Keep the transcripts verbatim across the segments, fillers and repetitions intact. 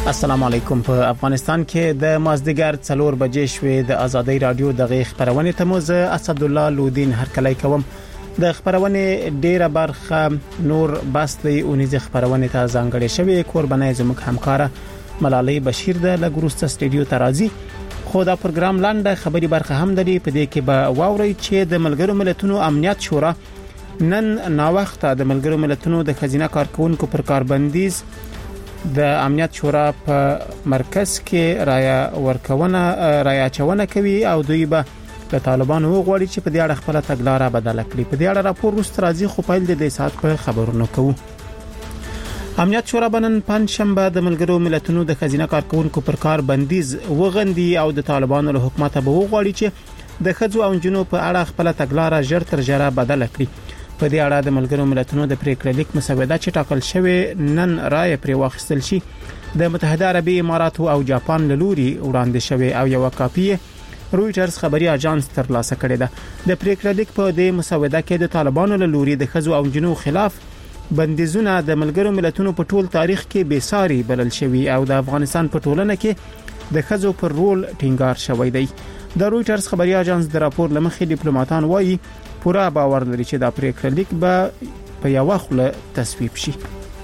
السلام علیکم. په افغانستان کې د مازدیګر څلور بجې شوې د ازادي رادیو د خبرونه تموز اسد الله لودین هر کله کوم د خبرونه ډیره برخه نور باسطي اونیز خبرونه ته ځانګړې شوی قربانای زموږ همکار ملالۍ بشیر د لګروست استودیو ترازی خو دا پروګرام لاندې خبري برخه هم لري. په دې کې به واوري چې د ملګرو ملتونو امنیت شورا نن نا وخت د ملګرو ملتونو د خزینه کارکونکو پر کاربندیز د امنیت شورا په مرکز کې رایا ورکونه رایا چونه کوي او دوی به د طالبانو غوړي چې په دې اړه خپل تګلارې بدل کړي. په دې اړه راپور روست راځي خو په دې سات په خبرونو کوو. امنیت شورا بنن پنځشنبه د ملګرو ملتونو د خزینه کارکونکو پر کار بندیز وغندي او د طالبانو له حکومت به وغوړي چې د خځو او جنو په اړه خپل تګلارې ژر تر ژره بدل کړي. په دې اړه د ملګرو ملتونو د پریکړه لیک مسوده چې ټاکل شوی نن رائے پرې واخیستل شي د متحده عربی اماراتو او جاپان له لوري وړاندې شوی او یو کاپی رويټرز خبري اژانس ترلاسه کړی ده. د پریکړه لیک په دې مسوده کې د طالبانو له لوري د خځو او جنو خلاف بندیزونه د ملګرو ملتونو په ټول تاریخ کې بے ساري بلل شوی او د افغانستان په ټولنه کې د خځو پر رول ټینګار شوی دی. د رويټرز خبري اژانس د راپور لمخې ډیپلوماټان وایي پورا باور لري چې دا پریکړه لیک به په یو وخت تصویب شي.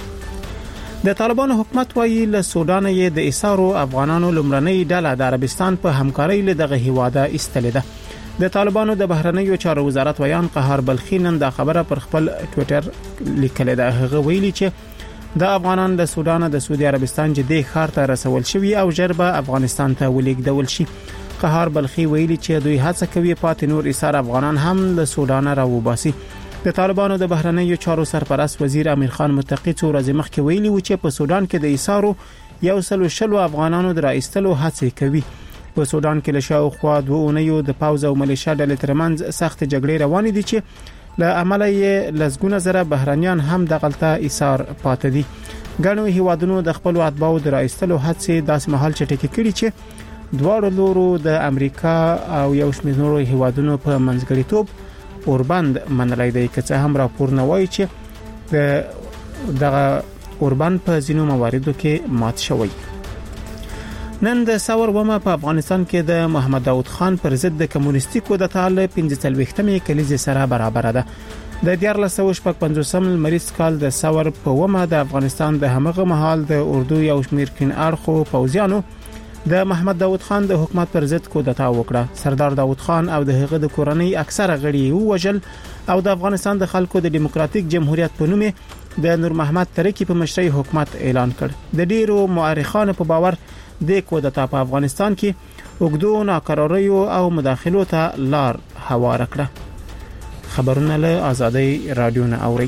د طالبانو حکومت وایي له سودان یې د ایسارو افغانانو لمړنۍ ډله د عربستان په همکارۍ له دغه هیواده ایستلې ده. د طالبانو د بهرنیو چارو وزارت ویان قهار بلخی نن دا خبره پر خپل ټوئیټر لیکلې ده. هغه ویلي چې د افغانان د سودان د سعودي عربستان جدي خار ته رسول شوی او جربه افغانستان ته ولیږدول شي. قهار بلخی ویلي چې دوی هڅه کوي پاتې نور ایسار افغانان هم له سودان راوباسي. د طالبانو د بهرنیو چارو سرپرست وزیر امیر خان متقی څو ورځې مخکې ویلي و چې په سودان کې د ایسارو یو سل شلو افغانانو د راایستلو هڅه کوي. په سودان کې له شاوخوا دوه اونیو د پاوز او ملیشیا ډلې ترمنځ سخت جګړې روانې دي چې له عمله یې لزګونه زره بهرنیان هم د غلطه ایثار پاتې دي. ګڼو هیوادونو د خپل اتباعو د راایستلو هڅې داس محل چټکې کړي چې دواړو لورو د امریکا او یو شمېر نورو هیوادونو په منځګړیتوب اوربند منلای دی که څه هم راپور نه وایي چې د دغه اوربند په ځینو مواردو کې مات شوی. نن د ثور ومه په افغانستان کې د محمد داود خان پر ضد د کمونیستي کودتا له پنځه څلوېښتمې کلیزې سره برابر ده. د دیارلس سوه شپږ پنځوسم لمریز کال د ثور په ومه د افغانستان د همغه مهال د اردو یو شمېر کین اړخو پوځیانو د محمد داود خان د حکومت پر ضد کودتا وکړه. سردار داود خان او د هغه د کورنۍ اکثره غړي ووجل او د افغانستان د خلکو د دیموکراتیک جمهوریت په نوم د نور محمد ترکی په مشرۍ حکومت اعلان کړ. د ډیرو مؤرخانو په باور د کودتا په افغانستان کې وګړو ناقراریو او مداخلو ته لار هوار کړه. خبرونه له ازادي رادیو نه اوري.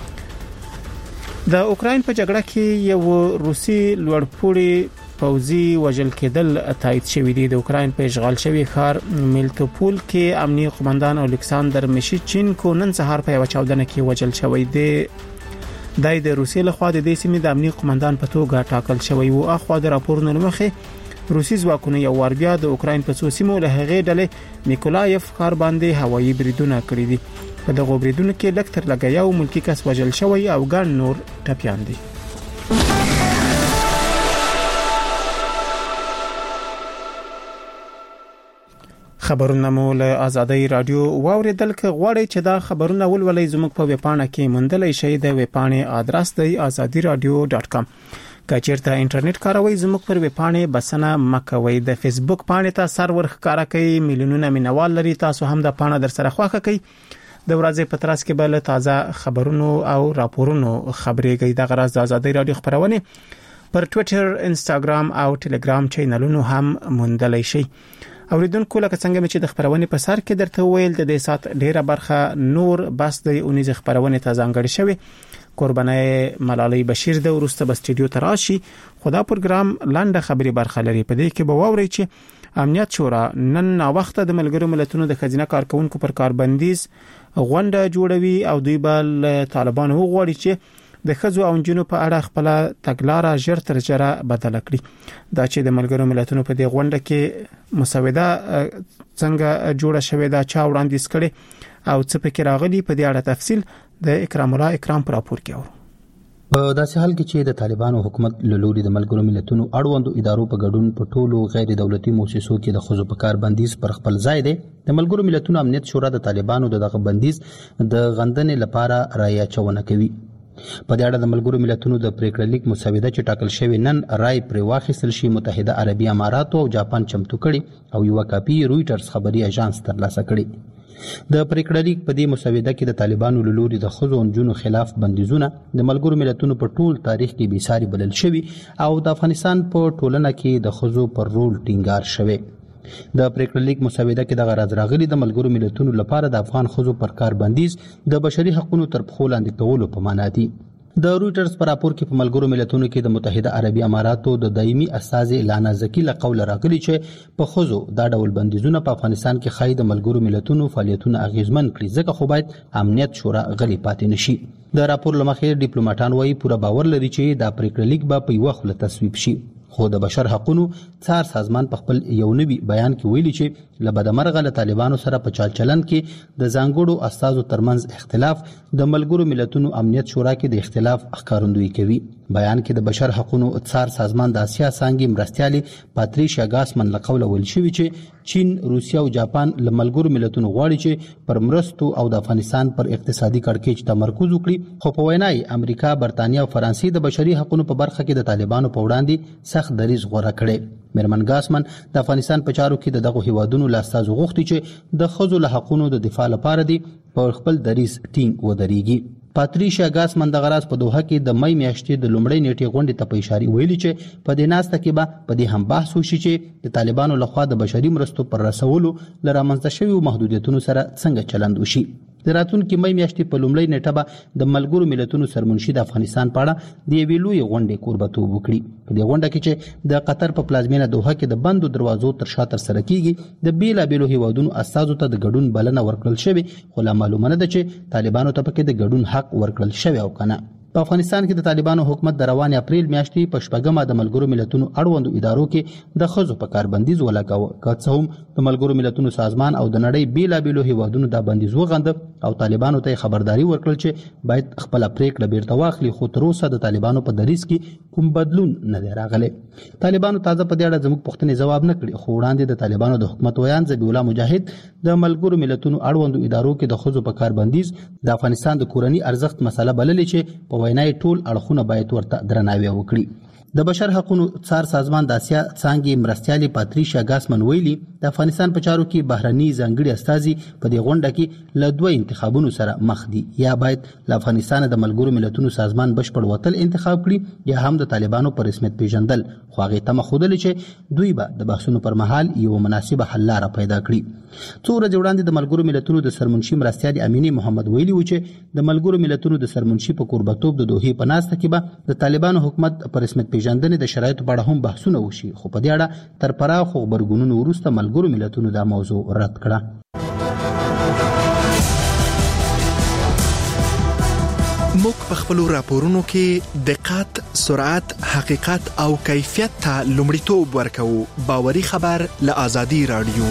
د اوکرين په جګړه کې یو روسي لوړپوړی پوځي وژل کېدل تایید شوی دی. د اوکرين په اشغال شوی ښار میلټوپول کې امنیتي قومندان الکساندر میشچینکو نن سهار په یو چاودنه کې وژل شوی دی. دای د روسیې لخوا د دې سیمې د امنیتي قومندان په توګه ټاکل شوی او اخوا د راپورونو مخې روسي ځواکونه یو ور بیا د اوکرين په څو سیمو له هغې ډلې نیکولایف ښار باندې هوایي بریدونه کړی دي. په دغه بریدونو کې لکتر لګیا او ملکی کس وژل شوی او ګڼ نور ټپيان دي. خبرونه مو له ازادي رادیو واوریدل ک غواړي چې دا خبرونه ولولئ زموږ په ویبپاڼه کې موندلای شئ. د ویبپاڼې ادرس دی azadi radio dot com. کچیرته انټرنیټ کاروي زموږ پر ویبپاڼې بسنه مکوي. د فیسبوک پاڼې ته سرور ښکارا کوي میلیونونه مینوال لري. تاسو هم د پاڼه در سره خوښه کوي. د ورځې په ترڅ کې بل تازه خبرونو او راپورونو خبرېږي. د غرض د ازادي رادیو خبرونه پر ټوئیټر، انستګرام او ټلګرام چینلونو هم موندلای شئ. اوریدونکو لکه څنګه چې د خبرونه په سر کې درته ویل د دې سات ډیره برخه نور بس د اونیز خبرونه ته ځانګړې شوی. قربانای ملالۍ بشیر د ورسته بس سټډیو تراشي. خدا پروګرام لاندې خبري برخه لري. په دې کې به واوري چې امنیت شورا نن نا وخت د ملګرو ملتونو د خزینه کارکونکو پر کاربندیز غونډه جوړوي او دوی بل طالبانو غواړي چې د خزو او جنو په اړه خپل تګلارې ژر تر ژره بدل کړي. دا چې د ملګرو ملتونو په دې غونډه کې مسوده څنګه جوړه شوې ده چا وړاندیز کړي او څه پکې راغلي په دې اړه تفصیل د اکرام الله اکرام پر راپور کې اورو. په داسې حال کې چې د طالبانو حکومت له لوري د ملګرو ملتونو اړوندو ادارو په ګډون په ټولو غیر دولتي مؤسسو کې د ښځو په کار بندیز پر خپل ځای دی، د ملګرو ملتونو امنیت شورا د طالبانو دغه بندیز د غندنې لپاره رایه اچونه کوي. په دې اړه د ملګرو ملتونو د پریکړه لیک مسوده چې ټاکل شوی نن رای پرې واخیستل شي متحده عربي اماراتو او جاپان چمتو کړي او یو کاپي رويټرز خبري اژانس ترلاسه کړي. د پریکړه لیک په دې مسوده کې د طالبانو له لوري د ښځو او نجونو خلاف بندیزونه د ملګرو ملتونو په ټول تاریخ کې بېساري بلل شوي او د افغانستان په ټولنه کې د ښځو پر رول ټینګار شوی. د پریکړه لیک مسوده کې د غرض راغلي د ملګرو ملتونو لپاره د افغان ښځو پر کار بندیز د بشري حقوقو تر پښو لاندې کولو په معنا دي. د رويټرز پر راپور کې په ملګرو ملتونو کې د متحده عربي اماراتو د دایمي استازي لانا زکی له قول راغلي چې په خزو دا ډول بندیزونه په افغانستان کې خای د ملګرو ملتونو فعالیتونه اغیزمن کړي، ځکه خو باید امنیت شورا غلی پاتې نشي. د راپور لمخې ډیپلوماټان وایي پوره باور لري چې دا پریکړه لیک به په یو خله تصویب شي، خو د بشر حقوقو څار سازمان په خپل یو نوي بیان کې ویلي چې له بدمرغه له طالبانو سره په چال چلن کې د ځانګړو استازو ترمنځ اختلاف د ملګرو ملتونو امنیت شورا کې د اختلاف ښکارندویي کوي. بیان کې د بشر حقوقو څار سازمان د اسیا څانګې مرستیالي پاتریشیا ګاسمن له قوله ویل شوی چې چین، روسیا او جاپان له ملګرو ملتونو غواړي چې پر مرستو او د افغانستان پر اقتصادي کړکېچ تمرکز وکړي، خو په وینای امریکا، برتانیا او فرانسې د بشري حقوقو په برخه کې د طالبانو په وړاندې سخت دریځ غوره کړي. میرمن ګاسمن د افغانستان په چارو کې د دغه هیوادونو له استازو غوښتي چې د ښځو له حقوقو د دفاع لپاره دي په خپل دریځ ټینګ ودرېږي. پاتریشیا ګاسمن د غراس په دوحه کې د مې میاشتې د لومړۍ نیټې غونډې ته په اشاره ویلي چې په دې ناسته کې به په دې هم بحث وشي چې د طالبانو لخوا د بشري مرستو پر رسولو ل رامنځته شویو محدودیتونو سره څنګه چلند وشي. د راتلونکي مې میاشتې په لومړۍ نیټه به د ملګرو ملتونو سرمنشي د افغانستان په اړه د یوې لویې غونډې کوربتوب وکړي. په دې غونډه کې چې د قطر په پلازمینه دوحه کې د بندو دروازو تر شا ترسره کیږي، د بیلابیلو هیوادونو استازو ته د ګډون بلنه ورکړل شوې، خو لا معلومه نه ده چې طالبانو ته پکې د ګډون حق ورکړل شوی او کنه. په افغانستان کې د طالبانو حکومت د روان اپریل میاشتې په شپږمه د ملګرو ملتونو اړوندو ادارو کې د ښځو په کار بندیز ولګاوه، که څه هم د ملګرو ملتونو سازمان او د نړۍ بیلابیلو هیوادونو دا بندیز وغنده او طالبانو ته خبرداري ورکړل چې باید خپل پریکړه بیرته واخلي، خو تر اوسه د طالبانو په دریځ کې کوم بدلون نه دی راغلی. طالبانو تازه په دې اړه زموږ پوښتنې ځواب نه کړي، خو وړاندې د طالبانو د حکومت ویان ذبیح الله مجاهد د ملګرو ملتونو اړوندو ادارو کې د ښځو په کار بندیز د افغانستان د کورني ارزښت مسله بللې چې په وینای ټول اړخونه باید ورته درناوی وکړي. د بشر حقوقو څار سازمان د اسیا څانګې مرستیالي پاتریشیا ګاسمن ویلي د افغانستان په چارو کې بهرني ځانګړي استازي په دې غونډه کې له دوه انتخابونو سره مخ دي، یا باید له افغانستان د ملګرو ملتونو سازمان بشپړ وتل انتخاب کړي یا هم د طالبانو پر رسمیت پیژندل، خو هغه تمه ښودلې چې دوی به د بحثونو پر مهال یو مناسبه حل لاره پیدا کړي. څو ورځې وړاندې د ملګرو ملتونو د سرمنشي مرستیالي امینه محمد ویلي و چې د ملګرو ملتونو د سرمنشي په کوربتوب د دوحې په ناسته کې به د طالبانو حکومت پر رسمیت پیژندنې د شرایطو په اړه هم بحثونه وشي، خو په دې اړه تر پراخو غبرګونونو وروسته ملګرو ملتونو دا موضوع رد کړه. موږ په خپلو راپورونو کې دقت، سرعت، حقیقت او کیفیت ته لومړیتوب ورکوو. باوري خبر له آزادي رادیو.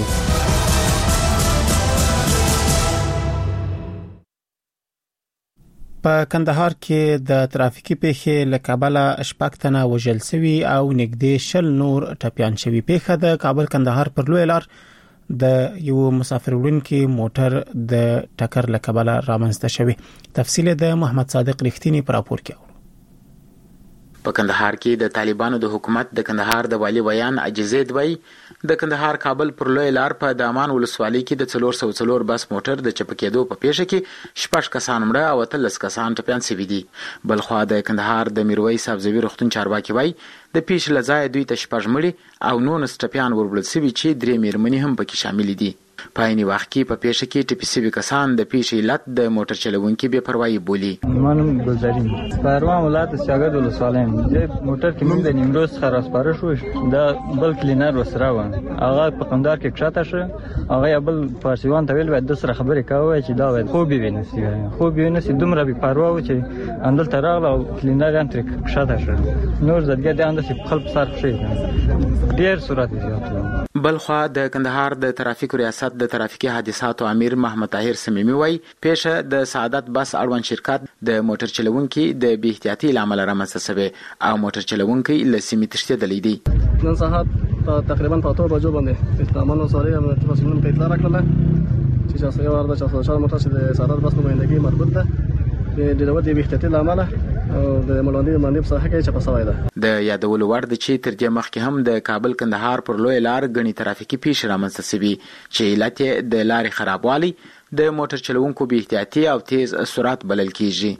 په کندهار کې د ترافیکي پیښې له کابل شپږ تنه وژل شوي او نږدې شل نور ټپيان شوي. پیښه د کابل کندهار پر لوی لار د یو مسافر وړونکي موټر د ټکر له کابل رامنځته شوی. تفصیل د محمد صادق رښتینی پر راپور کې. په کندهار کې د طالبانو د حکومت د کندهار د والی بیان عجزید وای د کندهار کابل پر لوی لار په دامان ولسوالۍ کې د څلور سو څلور بس موټر د چپکېدو په پیښه کې شپږ کسان مړه او اتلس کسان ټپيان شوي دي. بلخوا د کندهار د میرویس ابزوی روغتون چارواکي وای د پیښې لځای دوی ته شپږ مړي او نونس ټپيان وربلل شوي چې درې میرمنې هم پکې شامل دي. په عین وخت کې په پیښه کې ټپي شوي کسان د پیښې علت د موټر چلوونکي بې پروايي بولي. منم گلزارین پروان ولایت سیاګد ولسوالۍ د موټر کې موږ د نیمروز څخه راسپاره شو، دا بل کلینر وسره و هغه په قندار کې کښته شو، هغه بل فارسیوان ته ویل باید د سره خبرې کوي چې دا وایي خو به ونسي خو به ونسي دومره بې پروا و چې اندل تراغله او کلینر هم تر کښته شو. نور زدګه د اندسې خپل سر شي ډیر سرعت زیات و. بلخوا د کندهار د ترافیک ریاست د ترافیکي حادثاتو امیر محمد طاهر سمیمی وای پیشه د سعادت بس اړوند شرکت د موټر چلونکي د بی احتیاطي لامل رامنځته شوی او موټر چلونکي له سیمې تښتېدلی دی. نن سهار تقریبا په اته بجو باندې استعمالو سره هم تفاصیل په اطلاع راکړل چې چې یو ورته چې څو موټر چې د سعادت بس نمائندګي مربوط ده د دغه د احتیاطي لامل او د ملاندې باندې په صحه کې چې پسوي ده. د یادولو وړ د چې تر دې مخکې هم د کابل کندهار پر لوی لار غني ترافیکي پیښې رامنځته شوي چې علت د لارې خرابوالي د موټر چلوونکو بی احتیاطي او تیز سرعت بلل کیږي.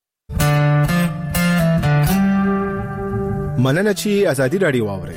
مننه چې ازادي رادیو واوري.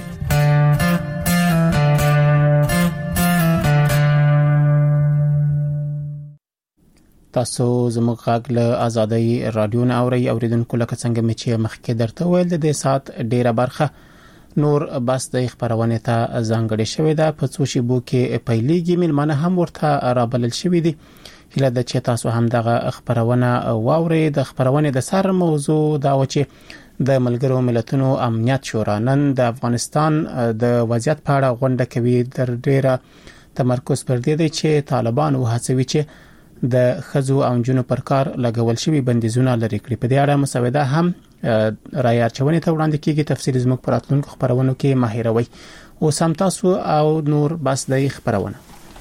تاسو زموږ غږ له آزادۍ رادیو نه اوري اوریدونکو لکه څنګه مې چې مخکې درته ویل د دې سات ډیره برخه نور بس د خبرونه ته ځانګړې شوې ده په څو شیبو کې پیلېږي ملمنه هم ورته رابلل شوې دي. هله د چې تاسو هم دغه خبرونه واوري. د خبرونه د سر موضوع دا و چې د ملګرو ملتونو امنیت شورا نن د افغانستان د وضعیت په اړه غونډه کوي. در ډیره تمرکز پر دې دی چې طالبان وهڅوي چې د خزو او جنو پر کار لګول شوی بندیزونه لري کړی. په دې اړه مسوده هم رای ارچونې ته وړاندې کیږي. تفصیل زموږ پر اتلونکو خبرونو کې ماهروي او سم تاسو او نور بس د خبرونه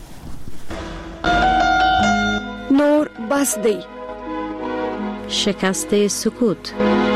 نور بس دی شکست سکوت.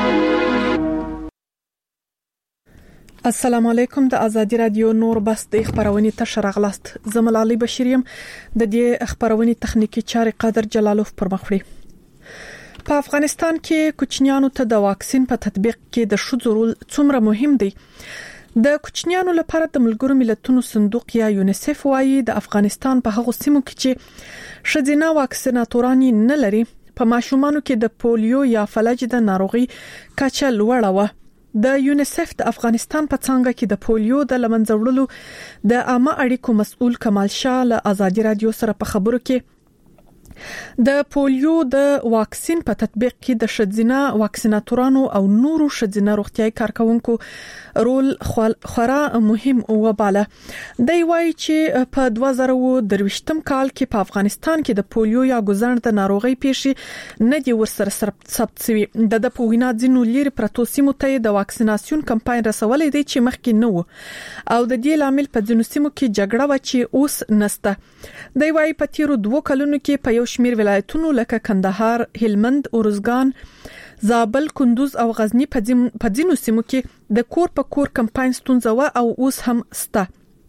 السلام علیکم. د ازادي رادیو نور بس د خبرونه ته شرغلاست. زمل علي بشیریم د دې خبرونه تخنیکی چارې قادر جلالوف پر مخ وړي. په افغانستان کې کوچنیانو ته د واکسین په تطبیق کې د شذ رول څومره مهم دی. د کوچنیانو لپاره د ملګرو ملتونو صندوق یا یونیسف وايي د افغانستان په هغو سیمو کې چې شذینه واکسیناتوران نه لري په ماشومانو کې د پولیو یا فلج د ناروغي کچه لوړه و. د یونیسف د افغانستان په څنګه کې د پولیو د لمنځه وړلو د عامه اړیکو مسؤل کمال شاه له آزادي رادیو سره په خبرو کې د پولیو د واکسین په تطبیق کې د شذینه واکسیناتورانو او نورو شذینه روغتیاي کارکونکو رول خورا مهم وباله. دی وايي چې په دوه زره درویشتم کال کې په افغانستان کې د پولیو یا ګوزن د ناروغي پیښې نه دی ورسره ثبت شوی. د د پوینا ځینو لیر پروتو سیمو ته د واکسیناسیون کمپاین رسولې دی چې مخکې نه و او د دې لامل په ځینو سیمو کې جګړه و چې اوس نسته. دی وايي په تیرو دوه کلونو کې په یو شمیر ولایتونو لکه کندهار، هلمند، اورزګان، زابل، کندوز او غزنی په ځینو سیمو کې د کور په کور کمپاین ستونزه و او اوس هم سته.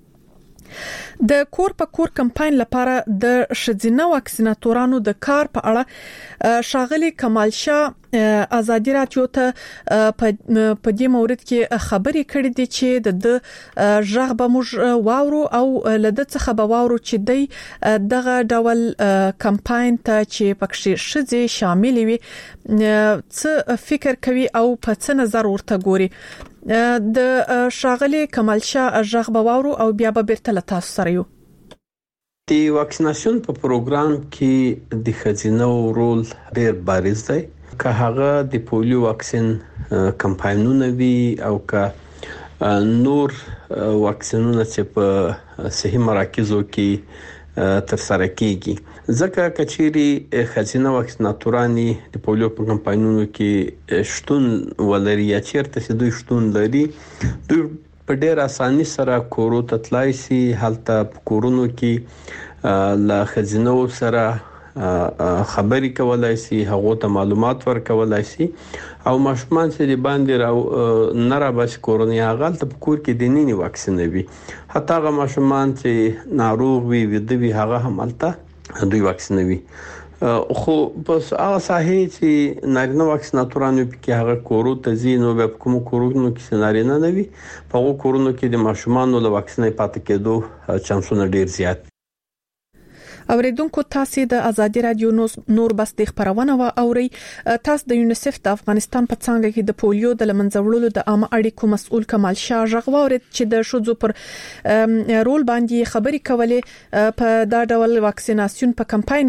د کور په کور کمپاین لپاره د شذینه واکسیناتورانو د کار په اړه شاغلي کمال شاه آزادي رادیو ته په دې مورد کې خبرې کړې دي چې د ژغ به موږ واورو او لده څخه به واورو چې د دغه ډول کمپاین ته چې پکې شذې شامل وي څه فکر کوي او په څه نظر ورته ګوري. د شاغلي کمال شاه ژغ به واورو او بیا به بیرته له تاسو سره یو. د واکسیناسیون په پروګرام کې د خزینه رول ډیر بارز دی. که هغه د پولیو واکسین کمپاینونه وي او که نور واکسینونه چې په صحي مراکزو کې تر سره کیږي. ځکه کچيري خزینه واکسیناتورانی د پولیو په کمپاینونو کې شتون ولري یا چیرته چې دوی شتون لري دوی په ډېر اساني سره کورو ته تلای شي. هلته کورونو کې لا خزینه سره خبري کولای شي، هغه ته معلومات ورکولای شي او ماشومان چې د باندې را نه را بس کورونی هغه ته په کور کې د نینی واکسین وي. حتی هغه ماشومان چې ناروغ وي ودوی هغه هم الته دوی واکسین وي. خو بس هغه صحیح چې نارینه واکسیناتورانو کې هغه کورو ته زینو به کوم کورونو کې نارینه نه وي په هغه کورونو کې د ماشومان له واکسینې پاتې کېدو چانسونه ډیر زیات. اوریدونکو تاسو د ازادي رادیو نور بس د خبرونه و اوري. تاسو د یونیسف د افغانستان په څنګه کې د پولیو د لمنځه وړلو د عامه اړیکو مسؤل کمال شاه ژغ واورید چې د شذو پر رول باندې خبري کولې په دا ډول واکسیناسیون په کمپاین کې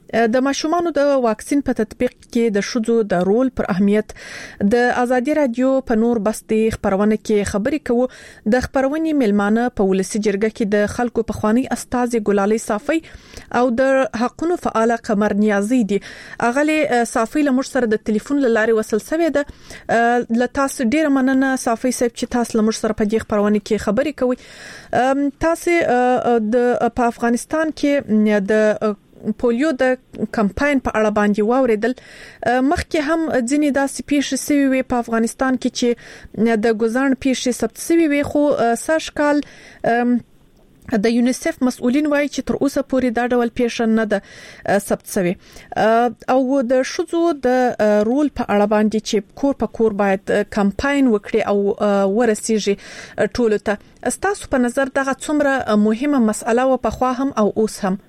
د ماشومانو د واکسین په تطبیق کې د شذو د رول پر اهمیت د ازادي رادیو په نور بس د خبرونه کې خبري کوو. د خبرونې ملمانه په ولسی جرګه کې د خلکو په خواني استاد ګلالي صافي او د حقونو فعال قمر نیازي دي. اغله صافي لمر سره د ټلیفون لاري وصل سوي ده. ل تاسو ډیر مننه صافي صاحب چې تاسو لمر سره په دې خبرونه کې خبري کوي. تاسو د په افغانستان کې د پولیو د کمپاین په اړه باندې واوریدل. مخکې هم ځینې داسې پیښې سوي وي په افغانستان کې چې د ګزارن پیښې ثبت سوي وي، خو سږ کال د یونیسف مسؤلین وایي چې تر اوسه پورې دا ډول پیښه نه ده ثبت شوی. او د شذو د رول په اړه باندې چې کور په کور باید کمپاین وکړي او ورسیږي ټولو ته. تاسو په نظر دغه څومره مهمه مسأله و په خوا هم او اوس هم؟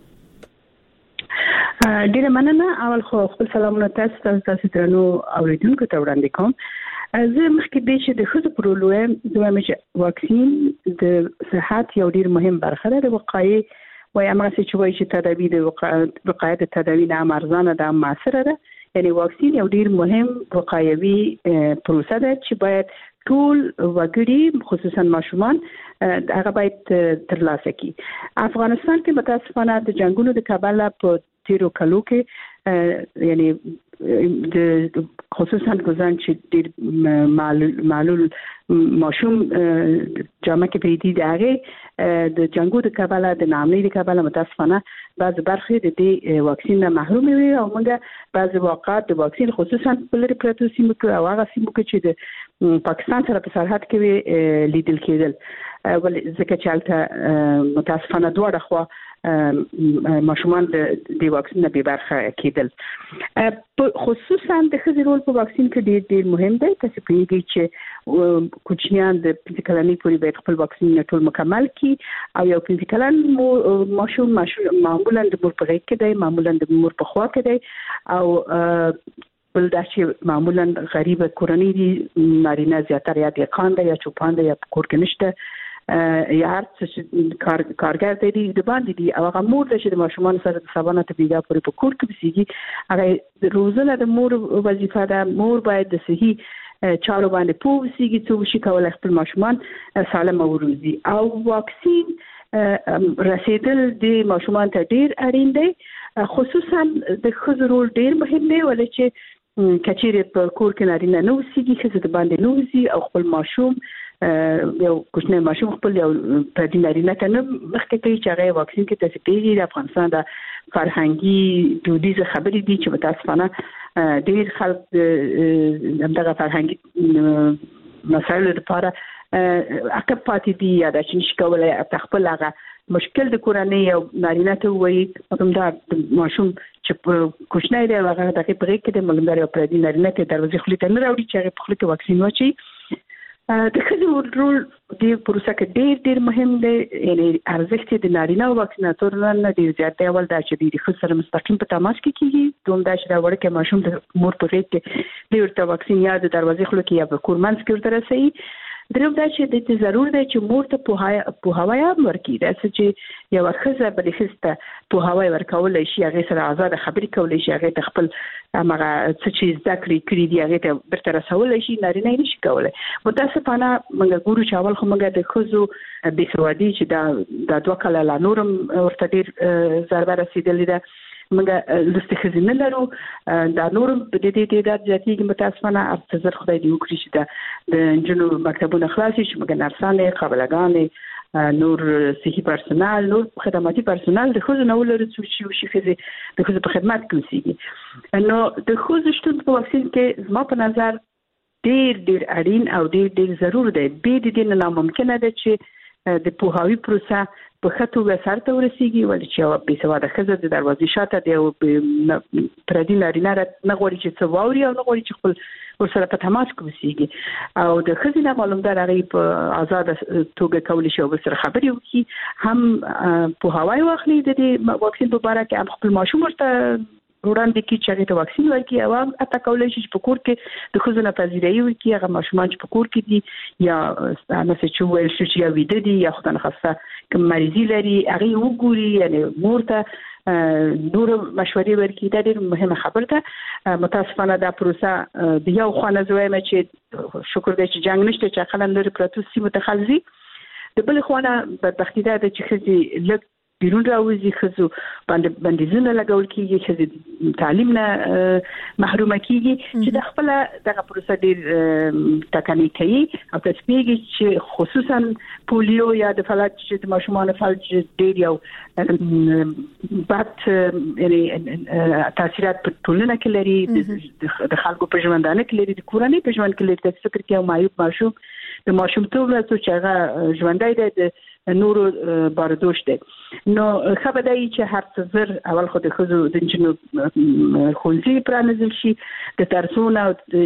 ډیره مننه. اول خو خپل سلامونه تاسو تاسو درنو اوریدونکو ته وړاندې کوم. زه مخکې د چې د خود پرولوم دوه مې واکسین د صحت یو ډیر مهم برخه ده. د وقایع وای امر چې وایي چې تدابیر د وقایع د تدابیر نه ارزانه ده، موثره ده. یعنی واکسین یو ډیر مهم وقایوي پروسه ده چې باید ټول وګړي خصوصا ماشومان هغه باید ترلاسه کړي. افغانستان کې متاسفانه د جنگونو د کبله په تیرو کلو کې یعنی د خصوصا ګزان چې ډیر معلول ماشوم جامعه کې پیدي دغه د جنگو د کبله د نامې د کبله متاسفانه بعض برخې د دې واکسین نه محروم وي او موږ بعض واقعات د واکسین خصوصا په لري پروتو سیمو کې او هغه سیمو کې چې د پاکستان سره په سرحد کې لیدل کېدل. ولې ځکه چې البته متاسفانه دوه خوا ماشومان د د واکسین نه به برخه کېدل. خصوصا د خځې رول په واکسین کې ډېر ډېر مهم دی. تاسو پیږئ چې کوچنیان د پنځه کلنۍ پورې باید خپل واکسین ټول مکمل کړي او یو پنځه کلن ماشوم معمولا د مور په غېږ کې دی، معمولا د مور په خوا کې دی او بل دا چې معمولا غریب کورنۍ دي، نارینه زیاتره یا د خاند یا چوپاند یا کور کې نشته یا هر څه کار کارګر دی د باندې دی او هغه مور د چې ماشومان سره د سبانه تبیګه پورې په کور کې بسیږي. هغه روزنه د مور وظیفه ده. مور باید د صحي چارو باندې پوهیږي چې شي کولای خپل ماشومان سالم وروزي. او واکسین رسیدل د ماشومان ته ډیر اړین دی. خصوصا د خځو رول ډیر مهم دی ولې چې کچېره په کور کې نارینه نو سیږي چې د باندې نوځي او خپل ماشوم یو کوچنی ماشوم خپل یو په دې نارینه ته نه مخکې کوي چې هغه واکسین کې تاسو پیږي. د افغانستان د فرهنګي دودیزه خبرې دي چې متاسفانه ډیر خلک دغه فرهنګي مسایلو لپاره عقب پاتې دي یا د چې کولای خپل هغه مشکل د کورنۍ او نارینه ته وایي مطلب ماشوم چې کوچنی دی هغه د پرې کې د ملګری او پردي نارینه ته دروازې خپل ته نه راوړي چې هغه په خپل کې واکسین واچي. د خځو رول د پروسه کې ډېر ډېر مهم دی. یعنی ارزښت د نارینه او واکسیناتورونو نه ډېر زیات دی. اول دا چې د خځو سره مستقیم په تماس کې کیږي، دوم دا چې دا وړکه ماشوم د مور په غېږ کې د ورته واکسین یا د دروازې خپل کې یا په کورمنځ کې ورته رسي. دریم دا چې د دې ضرور دی چې مور ته په په هوايا ورکی دا چې یو خزه بل خسته په هوايا ورکول شي، هغه سره آزاد خبرې کولای شي، هغه خپل هغه څه چې ذکر کړی دی هغه ته برته رسول شي، نارینه نشي کولای. متاسفانه موږ ګورو چې اول خو موږ د خزو د سوادي چې دا د دوه کله لا نورم ورته ډیر ضربه رسیدلې ده. موږ لستخزي نه لرو. دا نور په دې دې د ذاتي متاسفانه افزر خدای دی وکړي چې دا د جنو مکتبونو خلاصي چې موږ نرسانه قابلګانې نور صحي پرسونال نور خدماتي پرسونال د خو نه ولر چې شي خزي د خو په خدمت کې وسیږي. نو د خو شتون په واکسین کې زما په نظر ډیر ډیر اړین او ډیر ډیر ضرور دی. به د دې نه ممکنه ده چې د پوهاوی پروسه په خطو وسار ته ورسیږي ولې چې او به سواده خزه د دروازې شاته دی پردي نارینه نه غوړي چې څو ووري او نه غوړي چې خپل ورسره په تماس کې وسیږي او د خزینه معلومدار هغه په آزاد توګه کولای شي او سره خبري وکړي، هم په هواي واخلي د دې واکسین په اړه کې هم خپل ماشوم ورته وړاندې کې چې هغه واکسین ورکړي او اته کولای شي چې په کور کې د خزینه پذیرایي وکړي. هغه ماشومان چې په کور کې دي یا مثلا چې ویل شي چې ویده دي یا خدای نخواسته کوم مریضي لري هغه وګوري، یعنی مور ته نور مشورې ورکړي دا ډېر مهمه خبره ده. متاسفانه دا پروسه د یو خانه زویم چې شکر دې چې جنگ نشته چې خلک لري پروتو سیمه ته خلزي د بل خانه بدبختی ده چې خزي لږ بیرون راوځي خزو باندې بندیزونه لګول کیږي چې تعلیم نه محروم کیږي چې د خپل دغه پروسه ډیر تکنیک کوي او تسبیږي چې خصوصا پولیو یا د فلج چې د ماشومان فلج ډیر یو بد یعنی تاثیرات په ټولنه کې لري د خلکو په ژوندانه کې لري د کورنۍ په ژوند کې لري د فکر کې او معیوب ماشوم د ماشومتوب له څو چې هغه ژوندۍ ده نورو باردوش ده. نو خبر دی چې هر څه زر اول خو د خزو د جنو خونځي پرانځل شي د ترسونه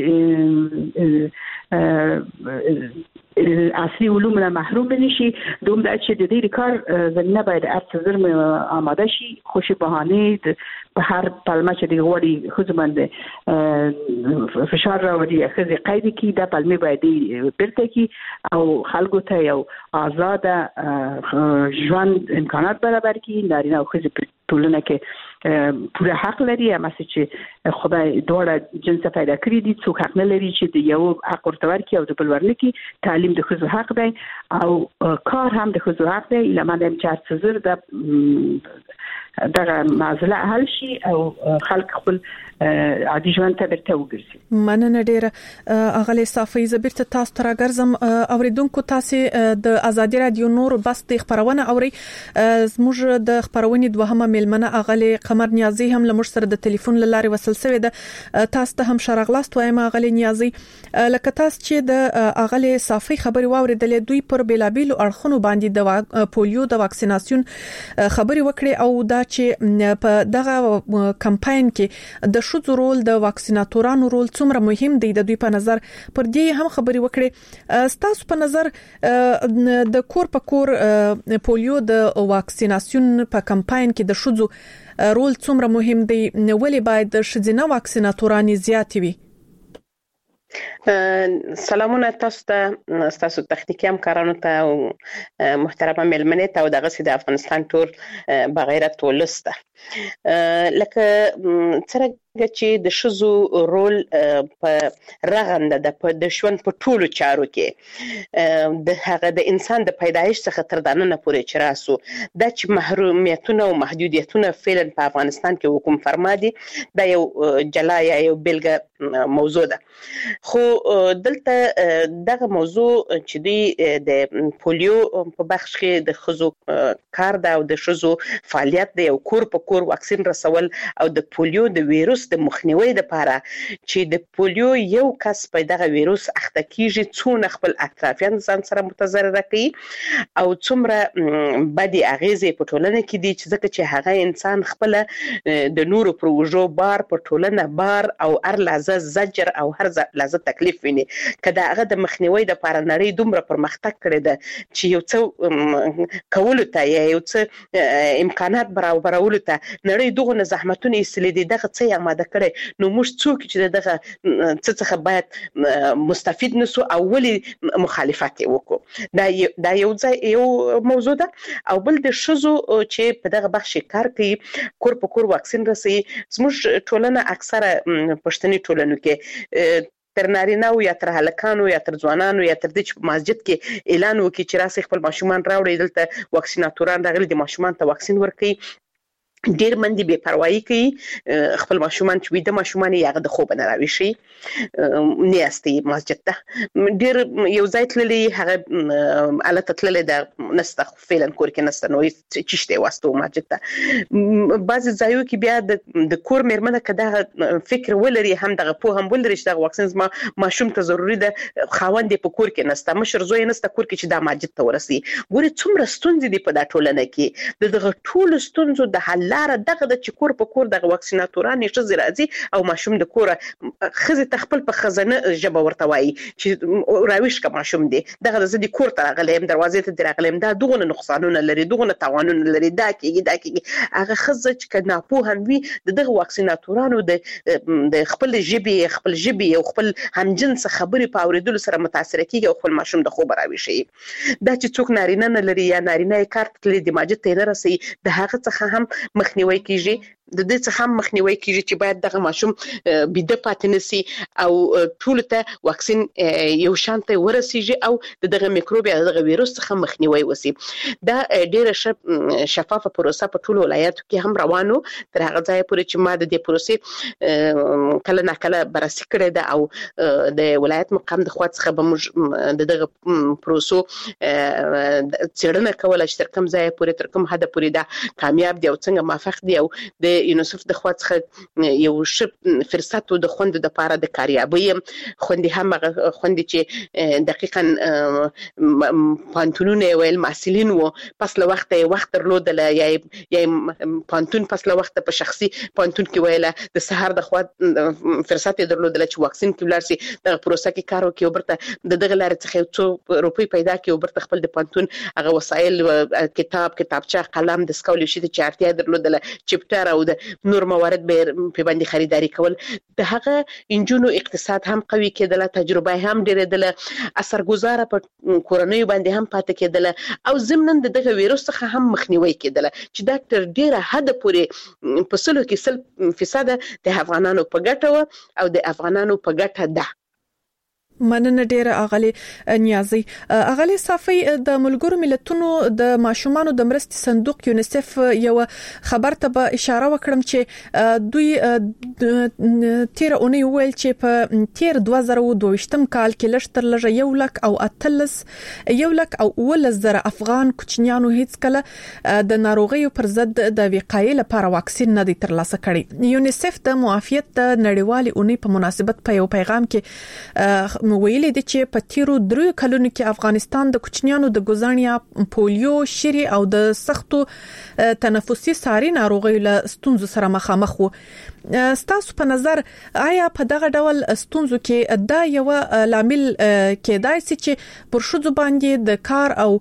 اصلي علوم نه محروم نشي دوم د چې د دې کار زمينه باید هر څه زر آماده شي خوشي بهانه په هر پلمه چې دی غوړي خزو باندې فشار راوړي خزي قید کی د پلمه باید برته کی او خلکو ته یو آزاد ژوند امکانات برابر کړي نارینه او ښځې په ټولنه کې پوره حق لري هم چې خدای دواړه جنس پیدا کړی دي څوک حق نه لري چې د یو حق ورته ورکړي او د بل ورنکړي. تعلیم د ښځو حق دی او کار هم د ښځو حق دی. لمن هم چې هر څه زر د دغه معضله حل شي او خلک خپل عادي ژوند ته برته وګرځي. مننه ډیره اغلی صافی زبرت تاسو تر ګرځم اوریدونکو تاسو د ازادي رادیو نور بس د خبرونه اوري زموږ د خبرونې دوهمه ملمنه اغلی قمر نیازی هم لمر سره د ټلیفون لاري وصل شوی ده تاسو ته هم شرغلاست وایم اغلی نیازی لکه تاسو چې د اغلی صافی خبري واوریدلې دوی پر بیلابیل اړخونو باندې د پولیو د واکسیناسیون خبري وکړي او دا چې په دغه کمپاین کې د شذ رول د واکسیناتورانو رول څومره مهم دی د دوی په نظر پر دې هم خبري وکړي. تاسو په نظر د کور په کور پولیو د واکسیناسیون په کمپاین کې د شذ رول څومره مهم دی ولې باید د شذینه واکسیناتورانی زیات وي؟ سلامونه تاسو ته تاسو تخنیکی همکارانو ته او محترمه ملمنې ته او دغه سید افغانستان ټول بغیرت ولسته لکه څنګه چې د شذو رول په رغنده د په د ژوند په ټولو چارو کې د هغه د انسان د پیدایش څخه تر دننه پورې چراسو د چې محرومیتونه او محدودیتونه فعلا په افغانستان کې حکم فرما دي دا یو جلا یا یو بلګه موضوع ده. خو دلته دغه موضوع چې دی د پولیو په بخش کې د خزو کار دا او د شذو فعالیت دی او کور په کور واکسین رسول او د پولیو د ویروس د مخنیوي لپاره چې د پولیو یو کس په دغه ویروس اخته کیږي څونه خپل اطرافیان ځان سره متضرر کوي او څومره بدی اغیزې په ټولنه کې دي چې ځکه چې هغه انسان خپل د نورو پروژو بار په ټولنه بار او هر لحظه زجر او هر لحظه تکلیف ویني کله هغه د مخنیوي لپاره نړۍ دومره پرمختګ کړی ده چې یو څه کول ته یو څه امکانات برابرول ته نړۍ دغه زحمتونه ایستلې دي دغه څه آماده کړي نو موږ څوک چې دغه څه څخه باید مستفید نسو او ولي مخالفت وکړو دا دا یو ځای یو موضوع ده او بل د شذو چې په دغه بخش کار کوي کور په کور واکسین رسي زموږ ټولنه اکثره پښتني ټولنو کې تر نارینه او یا تر هلکانو یا تر ځوانانو یا تر د مسجد کې اعلان وکړي چې راسي خپل ماشومان راوړي دلته واکسیناتوران راغلي د ماشومان ته واکسین ورکړي. ډیر مندي بے پروايي کوي خپل ماشومان چې وي د ماشومان یې د خوب نه راوي شي نیاستي مسجد ته ډیر یو ځای تللی هغه الته تللی د نسته فعلا کور کې نسته نو چشته واسطو مسجد ته بعض ځایو کې بیا د کور مېرمنه کده فکر ولري هم دغه په هم ولري چې دغه واکسین ما ماشوم ته ضروري ده خاوند په کور کې نسته مشر زوی نسته کور کې چې د مسجد ته ورسي ګوري څومره ستونزې دي په دا ټولنه کې دغه ټول ستونزو د حل لاره دغه د چکور په کور دغه واکسیناتوران نشي راځي او ماشوم د کور خزه تخپل په خزانه جبه ورته وایي چې راويش کا ماشوم دی دغه د دې کور ته راغلم دروازې ته راغلم دا دغه نقصانونه لري دغه تاوانونه لري دا کېږي دا کېږي هغه خزه چې کنا په هم وي دغه واکسیناتورانو د د خپل جبي خپل جبي او خپل همجنس خبرې په اوریدلو سره متاثر کیږي او خپل ماشوم د خوب راوي شي دا چې څوک نارینه نه لري یا نارینه کارت لري د ماجد ته نه رسي د هغه څخه هم مخنیوي کیږي د دې څخه هم مخنیوي کیږي چې باید دغه ماشوم بيده پاتې نشي او ټول ته واکسین یو شانته ورسیږي او دغه میکروب یا دغه وایروس څخه مخنیوي وسی دا ډیره شفافه پروسه په ټولو ولایتو کې هم روانو تر هغه ځای پورې چې ما د دې پروسې کله نه کله بررسي کړې ده او د ولایت مقام د خوا څخه به موږ دغه پروسو څېړنه کوله چې تر کوم ځای پورې تر کوم حد پورې دا کامیاب دی او څنګه موافق دی او د یونیسف د خوا څخه یو ش فرصت د خوند د لپاره د کاریابي خوندي هم خوندي چې دقیقاً پانتونونه ویل مسلین وو پس له وخت وخت درلودل یا یا پانتون پس له وخت په شخصي پانتون کې ویله د سحر د خوا فرصت درلودل چې واکسین کې ولرسي د پروسه کې کار وکړي او برته د دغه لارې څخه څو روپۍ پیدا کړي او برته خپل د پانتون هغه وسایل کتاب کتابچه قلم د سکول شي د چارتیا درلودل چپټر او د نور موارد به په باندې خریداري کول د هغه انجونو اقتصاد هم قوي کېدله تجربه هم ډېرېدله اثرګذار په کورنۍ باندې هم پاتې کېدله او ضمن دغه وایروس څخه هم مخنیوي کېدله چې ډاکټر ډېره حد پورې په سلو کې سل فیصد د افغانانو په ګټه او د افغانانو په ګټه ده مننه ډیره اغلی نیازي اغلی صافي د ملګرو ملتونو د ماشومانو د مرستې صندوق یونیسف یو خبر ته به اشاره وکړم چې دوی تیر اونۍ ویل چې په تیر دوه زره او دوه ویشتم کال کې لشتر لږه یو لک او اتلس یو لک او ولس زره افغان کوچنیانو هیڅ کله د ناروغیو پر ضد د وقایې لپاره واکسین نه دی ترلاسه کړی یونیسف د معافیت د نړیوالې اونۍ په مناسبت په یو پیغام کې ویلي دي چې په تیرو درو کلونو کې افغانستان د کوچنیانو د ګزانیا پولیو شری او د سختو تنفسي ساري ناروغیو له ستونزو سره مخامخ وو ستاسو په نظر آیا په دغه ډول ستونزو کې دا یو لامل کېدای شي چې پر شوزو باندې د کار او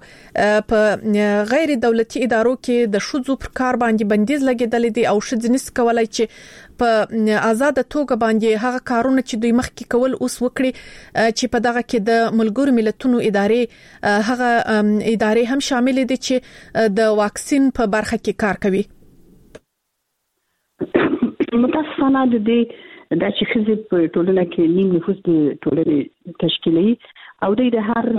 په غیر دولتي ادارو کې د شوزو پر کار باندې بندیز لګیدل دي او شذنس کولای چې په آزاد توګه باندې هغه کارونه چې دوی مخکې کول اوس وکړي چې په دغه کې د ملګرو ملتونو ادارې هغه ادارې هم شامل دي چې د واکسین په برخه کې کار کوي متاسفانه د دې د چې خزي په ټولنه کې نیم نفوس د ټولنې تشکیلي او د هر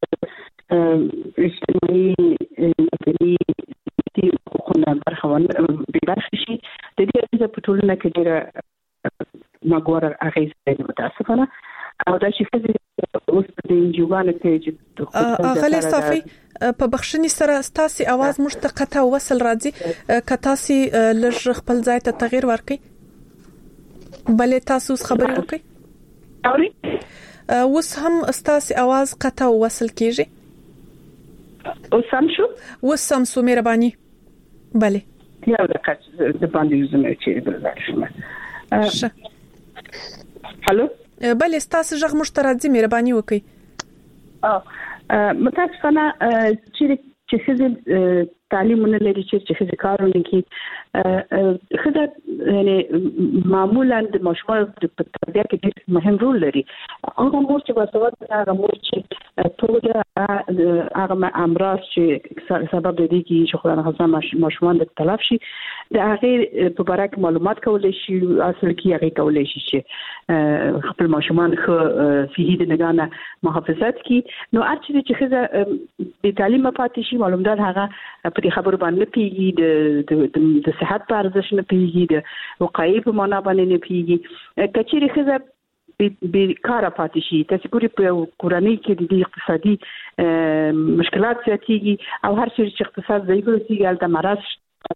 اجتماعي مدني حقوقونه برخوان به برخه شي د دې په ټولنه کې ډېر مګور اغیزه متاسفانه او دا چې خزي اوس د انجوګانو کې چې اغلی صافي په بخښنې سره ستاسي आवाज مشتقته وصل راځي کتاسي لږ خپل ځای ته تغییر ورکړي بلې تاسو خبرې وکړئ اوري اوس هم ستاسي आवाज قطع وصل کیږي اوس هم شو اوس هم سو مهرباني بله یو دقیقه د باندې زموږ چې بلل شم هالو بله ستاسو ژغ مشترکه مهرباني وکړئ اه متاسفانه چې چې خزه تعلیم نه لري چې خزه کارونه کوي خزه یعنی معمولا د مشمول په تربیه کې ډېر مهم رول لري هغه مور چې ورته هغه مور چې ټول هغه امراض چې سبب دي چې خلانه خزه مشمول د تلف شي د هغه په اړه کې معلومات کولای شي اصل کې هغه کولای شي چې خپل مشمول خو فيه د نگانه محافظت کی نو اچھا چې خزه د تعلیم پاتې شي معلومات هغه په دې خبرو باندې پیږي د د صحت په ارزښت نه پیږي د وقایې په معنا باندې نه پیږي کچېری خزه به کار پاتې شي تاسو ګوري په کورنۍ کې د اقتصادي مشکلات زیاتېږي او هر څه چې اقتصاد ضعیف وي د مرض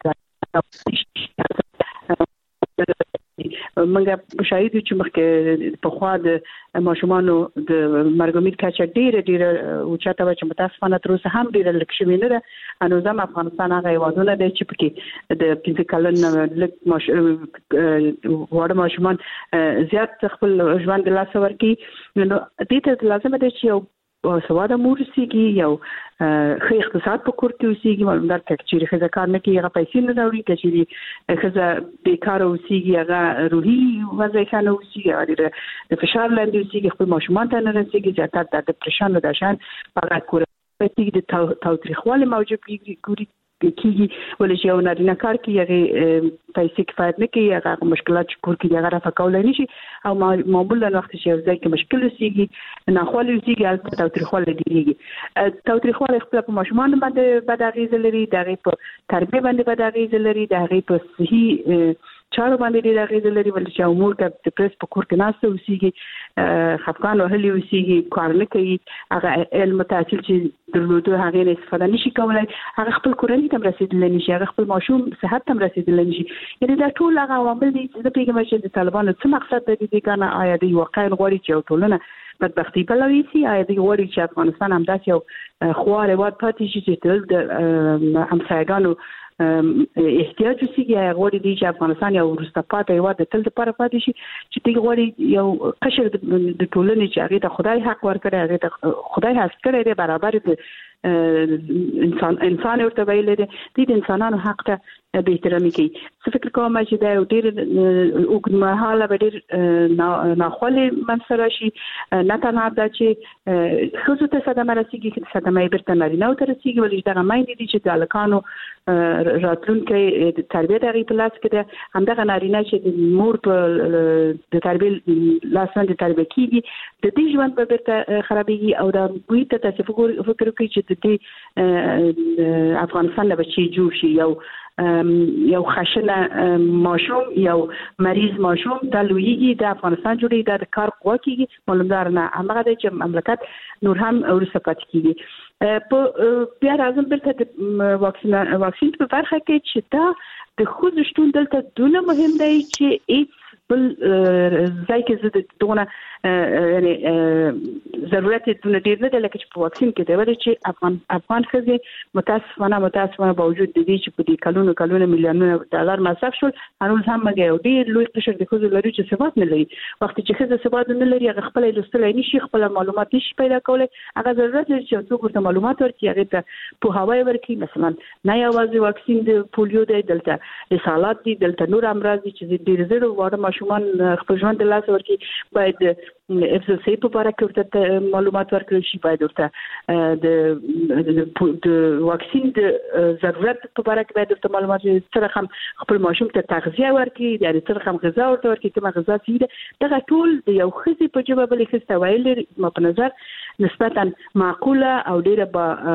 منګه شاید چې مخکې په خوا د ماشومانو د مرګومید کچه ډیره ډیره او چاته چې متاسفانه تر اوسه هم ډیره لکشمي نه ده انو زم افغانستان هغه وادونه دی چې پکې د فزیکالن لک ماش وړ ماشومان زیات خپل ژوند د لاس ورکی نو دې ته لازم دی چې سواده مورسيږي یو خې اقتصاد په کور کې اوسېږي معلومات چې خزه کار نه کوي هغه پیسې نه راوړي چې خزه بیکار اوسېږي هغه روحي وضع ښه نه اوسېږي د فشار لاندې اوسېږي خپل ماشومان ته نه رسېږي زیاتره د ډیپریشن او د شان هغه کور په کې د تاوتریخوالي موجود ګوري کیږي ولې چې یو نارینه کار کوي هغه پیسې کفایت نه کوي هغه مشکلات چې کور کې هغه رافقول نه شي او معمولا وخت چې ځای کې مشکل وسیږي نه خو لږیږي البته تاوتریخواله دیږي تاوتریخواله خپل په ماشومان باندې بد اغیز لري دغه په تربیه باندې بد اغیز لري دغه په صحي چارو باندې ډېر اغیز لري ولې چې امور کې د پریس په کور کې ناسته وسیږي خفقان او هلي وسیږي کار نه کوي هغه علم تحصیل چې درلوده هغه نه استفاده نشي کولای هغه خپل کورنۍ ته رسیدل نشي هغه خپل ماشوم صحت ته رسیدل نشي یعنی دا ټول هغه عوامل دي چې په کومه چې د طالبانو څه مقصد دی دې کنه آیا دی واقعا غواړي چې ټولنه بدبختی په لوي سي آیا دی غواړي چې افغانستان هم داسې یو خواره واد پاتې شي چې تل د همسایګانو احتیاج وسیږي غوړي دی چې افغانستان یو ورسته پاتې یو د تل لپاره پاتې شي چې دی غوړي یو قشر د ټولنې چې هغه ته خدای حق ورکړي هغه ته خدای حق کړی دی برابر انسان انسان ورته ویل دي د انسانانو حق ته به احترامي کوي څه فکر کوم چې دا ډېر اوګمحاله به ډېر ناخوالي منسره شي نه تنها دا چې خصوص ته صدمه رسیږي چې صدمه برته نارینه او تر رسیږي ولې دا مایندې دي چې د الکانو راتلونکي د تربیه د پلاس کې ده همدغه نارینه چې د مور په د تربیه لاسن د تربیه کیږي د دې ژوند په برته خرابېږي او دا وی ته تاسو فکر کوي چې د افغانستان له بچي جوړ شي یو یو خشنه ماشوم یو مریض ماشوم د لویږي د افغانستان جوړي د کار قوه کیږي معلومدار نه هغه د چې مملکت نور هم ورسره پات کیږي په بیا راځم بلته د واکسین واکسین په برخه کې چې دا د خود شتون دلته دونه مهم دی چې هیڅ بل ځای کې زه دونه یعنی ضرورت دونه ډیر نه دی لکه چې په واکسین کې دی ولې چې افغان افغان ښځې متاسفانه متاسفانه باوجود د دې چې په دې کلونو کلونو میلیونونه ډالر مصرف شول هنوز هم مګي ډیر لوی قشر د خزو لري چې ثبات نه لري وخت چې خزه ثبات نه لري هغه خپل لوستل نه شي خپل معلومات نشي پیدا کولای هغه ضرورت لري چې څوک ورته معلومات ورکړي هغه ته په هواي ورکړي مثلا نه یوازې واکسین د پولیو دی دلته اسهالات دي دلته نور امراض دي چې ډیر زیات وړه ماشومان خپل ژوند د لاس ورکړي باید اف زد سی په اړه کې ورته معلومات ورکړل شي باید ورته د د واکسین د ضرورت په اړه کې باید ورته معلومات سره هم خپل ماشوم ته تغذیه ورکړي د هر سره هم غذا ورته ورکړي کومه غذا چې دا ټول د یو خزي په جواب بلې خسته ویل ما په نظر نسبتا معقوله او ډیره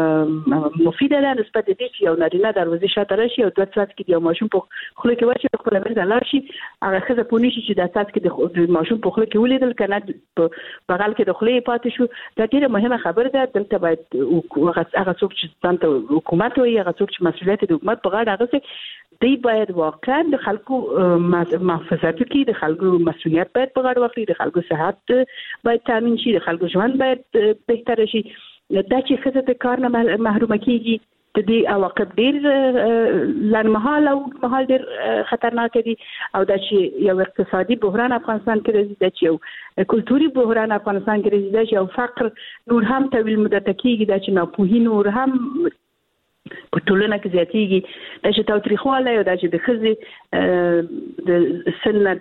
مفیده ده نسبت دې چې یو نارینه دروازه شاته راشي او دوه ساعت کې یو ماشوم په خله کې واچي خپل مرزه لار شي هغه خزه پونی شي چې د ساعت کې د ماشوم په خله کې ولیدل کنه په بغل کې د خله پاتې شو دا ډیره مهمه خبره ده دلته باید هغه څوک چې ستانته حکومت وي هغه څوک چې مسؤلیت د حکومت په غاړه راغسي دی باید واقعا د خلکو محافظت کوي د خلکو مسؤلیت باید په غاړه واخلي د خلکو صحت باید تامین شي د خلکو ژوند باید بهتر شي دا چې خزه د کار نه محروم کیږي د دې عواقب ډیر لنمحاله او محال ډیر خطرناک دي او دا چې یو اقتصادي بحران افغانستان کې راځي دا چې یو کلتوري بحران افغانستان کې راځي دا چې یو فقر نور هم طویل مدته کېږي دا چې ناپوهي نور هم په ټولنه کې زیاتېږي دا چې تاوتریخواله او دا چې د ښځې د سن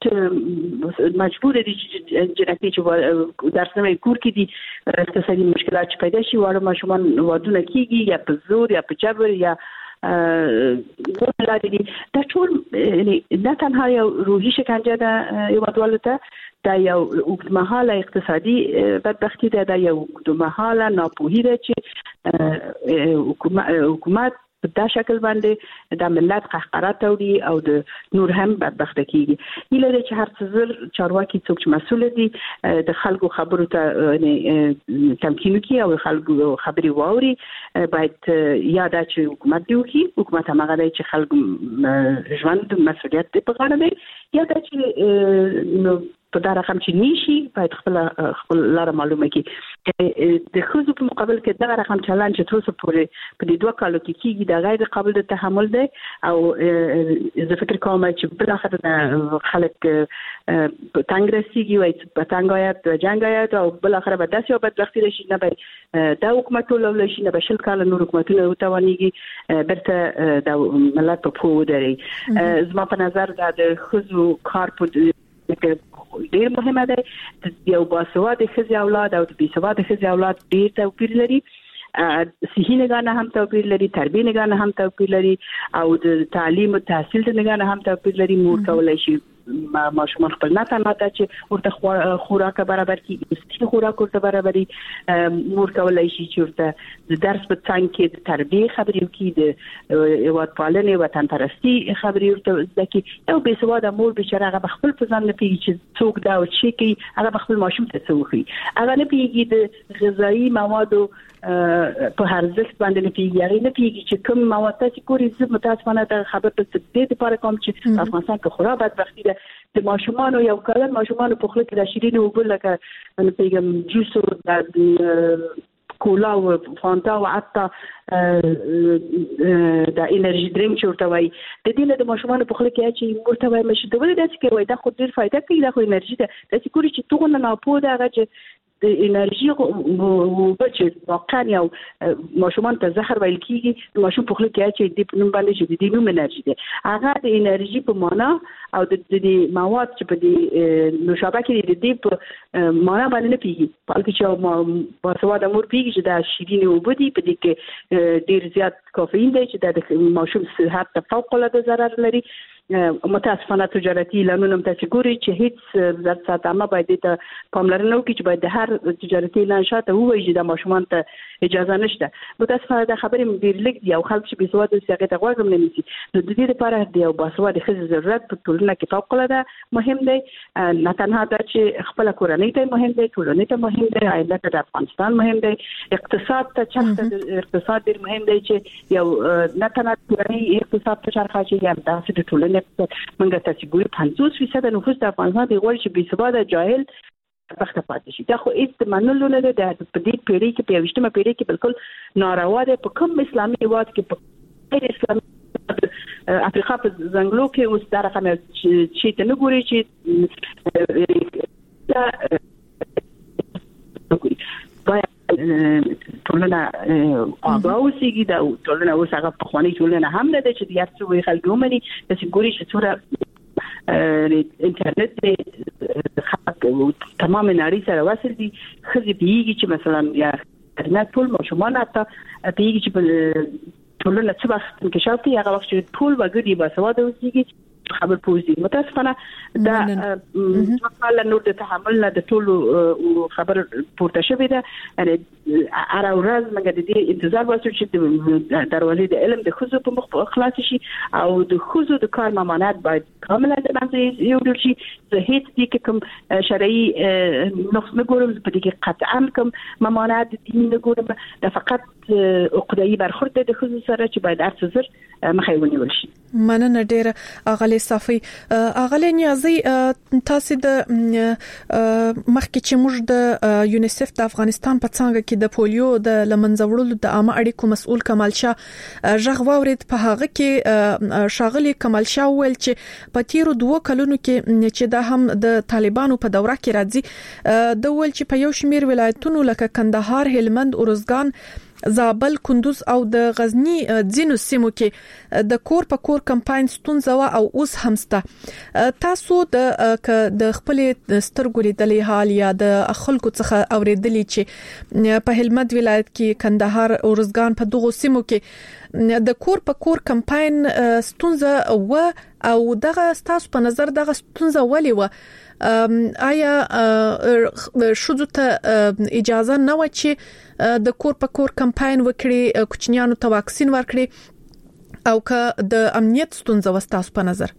ټیټ مجبور دي چې جنکې چې درسنه کور کې دي اقتصادي مشکلات چې پیدا شي واړه ماشومان وادونه کېږي یا په زور یا په جبر یا ګولادي دا ټول نه تنها یو روحي شکنجه ده یو ډول دا یو اوږدمهاله اقتصادي بدبختی ده دا یو اوږدمهاله ناپوهي ده چې حکومت په دا شکل باندې د ملت قهقرات وړي او د نور هم بدبخت کیږي هیله چې هر څه زر چارواکي څوک چې مسؤل دي د خلکو خبرو ته تمکین کوي او خلکو خبري واوري باید یاد چې حکومت دی وکي حکومت هغه دی چې خلکو ژوند مسؤلیت په غاړه دی یا دا چې په دا رقم چې نشي باید خپل خپل لار معلومه کی د خزو په مقابل کې دا رقم چلان چې تاسو پورې په دې دوه کالو کې کیږي دا غیر قابل د تحمل دی او زه فکر کوم چې بل اخر خلک په تنگ رسیږي وای په تنگ آیات جنگ آیات او بل اخر به داسې او بدبختی راشي نه به دا حکومت ولول شي نه به شل کال نور حکومتونه وتوانيږي برته د ملت په پوه دري زما په نظر دا د خزو کار په ډیر مهمه ده یو باسواده ښځې اولاد او د بي سواده ښځې اولاد ډیر توپیر لري صحي نگاه هم توپیر لري، تربیه نگاه هم توپیر لري، او د تعلیم او تحصیل د نگاه هم توپیر لري. مور کولای شي ماشومان خپل نه تنها چې ورته خوراک برابر کړي، استي خوراک ورته برابري. مور کولای شي چې ورته د درس په څنګ کې د تربیه خبرې وکړي، د هیواد پالنې وطن پرستي خبرې ورته وکړي. یو بې سواده مور بچاره هغه خپل په ځان نه پیږي چې څوک دا او چې کوي، هغه خپل ماشوم ته څه وکړي، هغه نه پیږي د غذایی موادو په هر ځل باندې نه پیږي، هغه نه پیږي چې کوم مواد تاسو کوری زه متاسفانه د خبر په دې لپاره کوم چې افغانستان کې خورا بدبختی ده. د ماشومان یو کله ماشومان په خله کې د شیرین او بل لکه نه پیګم جوس او د کولا او فانتا او حتی د انرژي ډرینک چورته وای د دې له ماشومان په خله کې چې ورته وای مشه د ولې داسې کوي دا خو ډیر فائدہ کوي، دا خو انرژي ده. تاسو کوری چې توغه نه پوهه هغه چې د انرژي او بچ واقعا یو ماشومان ته زهر ویل کیږي، ماشوم په خله کې چې د نوم باندې چې د نوم انرژي ده، هغه د انرژي په معنا او د دې مواد چې په دې نوشابه کې د دې په معنا باندې نه پیږي. بلکې چې په سواد امور پیږي چې دا شیرین او بدی په دې کې ډیر زیات کافئین دی چې د ماشوم صحت ته فوق العاده ضرر لري. متاسفانه تجارتي اعلانونه تاسو ګوري چې هیڅ ځات ساتمه باید ته پاملرنه وکړي چې باید د هر تجارتي اعلان شاته وایي چې د ماشومان ته اجازه نشته. متاسفانه دا خبرې ډیر لږ دی او خلک چې بې سواده سیاقي ته غوږ نه نیسي. نو د دې لپاره د یو باسواده ښځې ضرورت په ټولنه کې فوق العاده مهم دی. نه تنها دا چې خپل کورنۍ ته مهم دی، ټولنې ته مهم دی، عائلت د افغانستان مهم دی، اقتصاد ته چاته اقتصاد ډیر مهم دی چې یو نه تنها کورنۍ اقتصاد ته چرخه چې یا داسې د ټولنې منګه تاسو ګوري پنځوس فیصد نفوس د افغانستان دی غوړي چې بې سواده جاهل بخته پاتې شي. دا خو هیڅ منلو نه ده. د دې پیړۍ کې په یوشتمه پیړۍ کې بالکل ناروا ده. په کوم اسلامي هیواد کې په غیر اسلامي افریقا په ځنګلو کې اوس دا رقم چې ته نه ګوري چې باید ټولنه آگاه اوسېږي. دا ټولنه اوس هغه په خواني ټولنه هم نه ده چې د هر څه وی خلک ومني. تاسو ګوري چې څوره انټرنیټ د خلک تمام نړۍ سره وصل دي. خزي پیږي چې مثلا یا انټرنیټ ټول ماشومان حتی پیږي چې ټولنه څه وخت انکشاف کوي، هغه وخت چې ټول وګړي باسواده اوسېږي خبر پوزي. متاسفانه دا ځکه نور د تحمل نه د ټولو خبر پورته شوی ده. یعنی اره ورځ موږ د دې انتظار واسو چې دروازې د علم د خزو په مخ خلاص شي او د خزو د کار ممانعت باید کاملا د باندې یو ډول شي. زه هیڅ دې کوم شرعي نقص نه ګورم، په دې کې قطعا کوم ممانعت دین نه ګورم. دا فقط عقده‌ای برخورد د خزو سره چې باید هر څه مخې ونیول شي. مننه ډېر اغلی صافي. اغلی نیازي تاسو د مخکې چې موږ د یونیسف د افغانستان په څنګه کې د پولیو د لمنځوړلو د عامه اړیکو مسؤل کمال شاه ژغ واورید. په هغه کې شاغلي کمال شاه ویل چې په تیرو دوه کلونو کې چې دا هم د طالبانو په دوره کې راځي، د ول چې په یو شمیر ولایتونو لکه کندهار، هلمند، ارزګان، زابل، کندوز او د غزنی ځینو سیمو کې د کور په کور کمپاین ستونزه او اوس همسته. تاسو د د خپل سترګو لیدلې حال یا د خلکو څخه اوریدلې چې په هلمند ولایت کې، کندهار، ارزګان په دغو سیمو کې د کور په کور کمپاین ستونزه و او دغه تاسو په نظر دغه ستونزه ولې و؟ آیا شذو ته اجازه نه و چې د کور په کور کمپاین وکړي، کوچنیانو ته واکسین ورکړي، او که د امنیت ستونزه وستاسو په نظر؟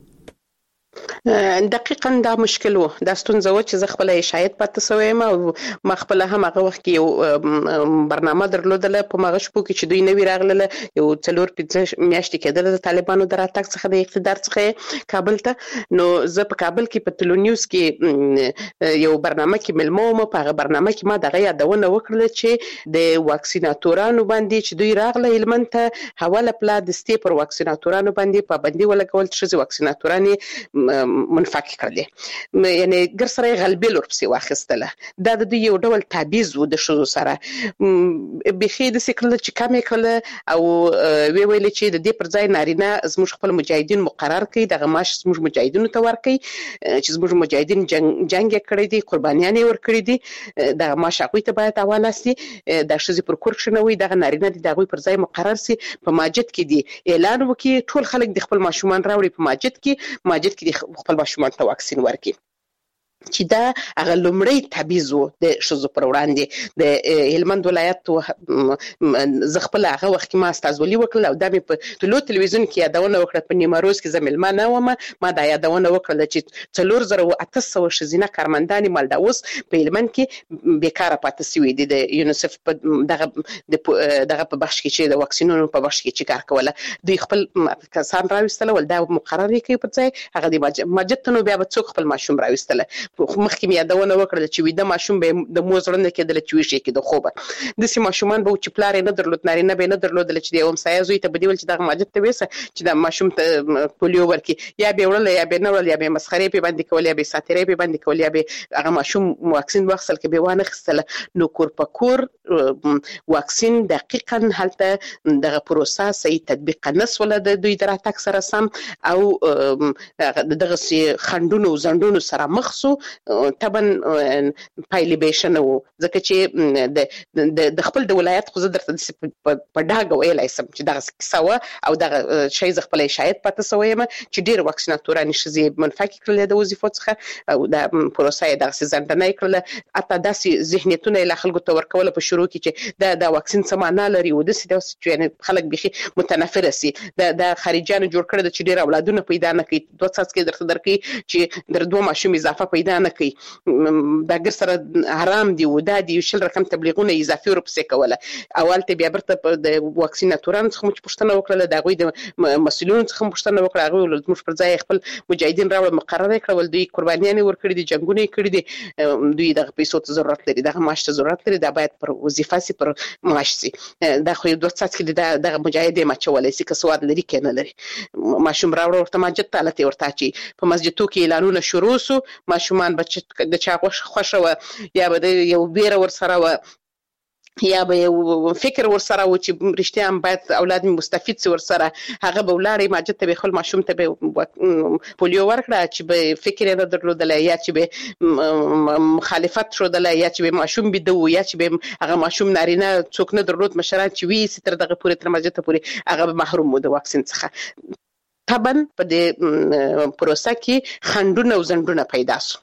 دقیقاً دا مشکل وو. دا ستونزه و چې زه خپل شاید پاتې سوم او ما خپل هم هغه وخت کې یو برنامه درلودله په مغه شپو کې چې دوی نوی راغله، یو څلور پنځه میاشتې کېدل د طالبانو دراتک څخه د اقتدار څخه کابل ته. نو زه په کابل کې په تلو نیوز کې یو برنامه کې ملمو ما په هغه برنامه کې ما دغه یادونه وکړه چې د واکسیناتورانو باندې چې دوی راغله هلمند ته حواله پلا د ستې پر واکسیناتورانو باندې پابندي ولګول چې واکسیناتورانو منفک کړل یعنی ګر سره غلبې لور پسې واخیستله دا د یو ډول تعبیز و د شذو سره بخې د سکرل چې کمې کړل او وی ویل چې د دې پر ځای نارینه زموږ خپل مجاهدین مقرر کړي دغه معاش زموږ مجاهدینو ته ورکړي چې زموږ مجاهدین جنگ جنگ کړی دي قربانیان یې ورکړي دي دغه معاش هغوی ته باید حواله سي د ښځې پر کور کښېنوي دغه نارینه دي د هغوی پر ځای مقرر سي په ماجد کې دي اعلان وکړي ټول خلک د خپل ماشومان راوړي په ماجد کې ماجد کې خپل ماشومان ته واکسین ورکړي چې دا هغه لومړی تعبیز و د ښځو پر وړاندې د هلمند ولایت زه خپل هغه وخت کې ما استازولي وکړل او دا مې په ټولو تلویزیون کې یادونه وکړه په نیمروز کې زه مېلمه نه وم ما دا یادونه وکړله چې څلور زره او اته سوه ښځینه کارمندانې مالدا اوس په هلمند کې بیکاره پاتې سوي دي د یونیسف په دغه دغه په بخش کې چې د واکسینونو په بخش کې چې کار کوله دوی خپل کسان راوستله ول دا مقرر یې کوي پر ځای هغه د ماجد ته نو بیا به څوک خپل ماشوم راوستله مخکې مې یادونه وکړله چې ویده ماشوم به د مور زړه نه کېدله چې ویښ یې کېده خوبه داسې ماشومان به و چې پلار یې نه درلود نارینه به یې نه درلودله چې د یو همسایه زوی ته به دې ویل چې دغه ماجد ته ویسه چې دا ماشوم ته پولیو ورکړي یا به یې وړله یا به یې نه وړل یا به یې مسخرې پرې باندې کول یا به یې ساتیرۍ پرې باندې کول یا به یې هغه ماشوم واکسین واخیستل که به یې وانه اخیستله نو کور په کور واکسین دقیقا هلته دغه پروسه صحیح تطبیق نه سوله د دوی د راتګ سره سم او دغسې خنډونو او ځنډونو سره مخ سو طبعا پایلې به ښه نه وو ځکه چې د خپل د ولایت خو زه درته په ډاګه ویلی سم چې دغسې کیسه وه او دغه شی زه خپله شاید پاتې سوی یم چې ډېرې واکسیناتورانې ښځې منفکې کړلې د وظیفو څخه او دا پروسه یې دغسې ځنډنۍ کړله حتی داسې ذهنیتونه یې لا خلکو ته ورکوله په شروع کې چې دا دا واکسین څه معنا لري او داسې داسې چې یعنې خلک بیخي متنفره سي د خارجیانو جوړ کړی ده چې ډېر اولادونه پیدا نه کوي دوه څاڅکي درته درکوي چې در دوه ماشوم اضافه پیدا نه کوي دا ګر سره حرام دي او دا دي شل رقم تبلیغونه اضافي ورپسې کوله اول ته بیا برته د واکسیناتورانو څخه مو پوښتنه وکړله د هغوی د مسؤلینو څخه پوښتنه وکړه هغوی ویل زموږ پر ځای خپل مجاهدین راوړل مقرره یې کړه ول دوی قربانیان یې ورکړي دي جنګونه یې کړي دي دوی دغه پیسو ته ضرورت لري دغه معاش ته ضرورت لري دا باید پر وظیفه سي پر معاش سي دا خو یو دوه څاڅکي دي دغه مجاهد یې مچولی سي که سواد لري که نه لري ماشوم راوړه ورته ماجد ته هلته یې ورته اچوي په مسجدو کې اعلانونه شروع سو ماشومان به د چا خوښه وه یا به د یو بیره ورسره وه یا به یو فکر ورسره و چې رښتیا هم باید اولاد مې مستفید سي ورسره هغه به ولاړې ماجد ته به خپل ماشوم ته به پولیو ورکړه چې به فکر یې نه درلودلی یا چې به مخالفت ښودلی یا چې به ماشوم بیده و یا چې به هغه ماشوم نارینه څوک نه درلود مشران چې ویسي تر دغه پورې تر ماجد ته پورې هغه به محروم و د واکسین څخه طبعا په دې پروسه کې خنډونه او ځنډونه پیدا سو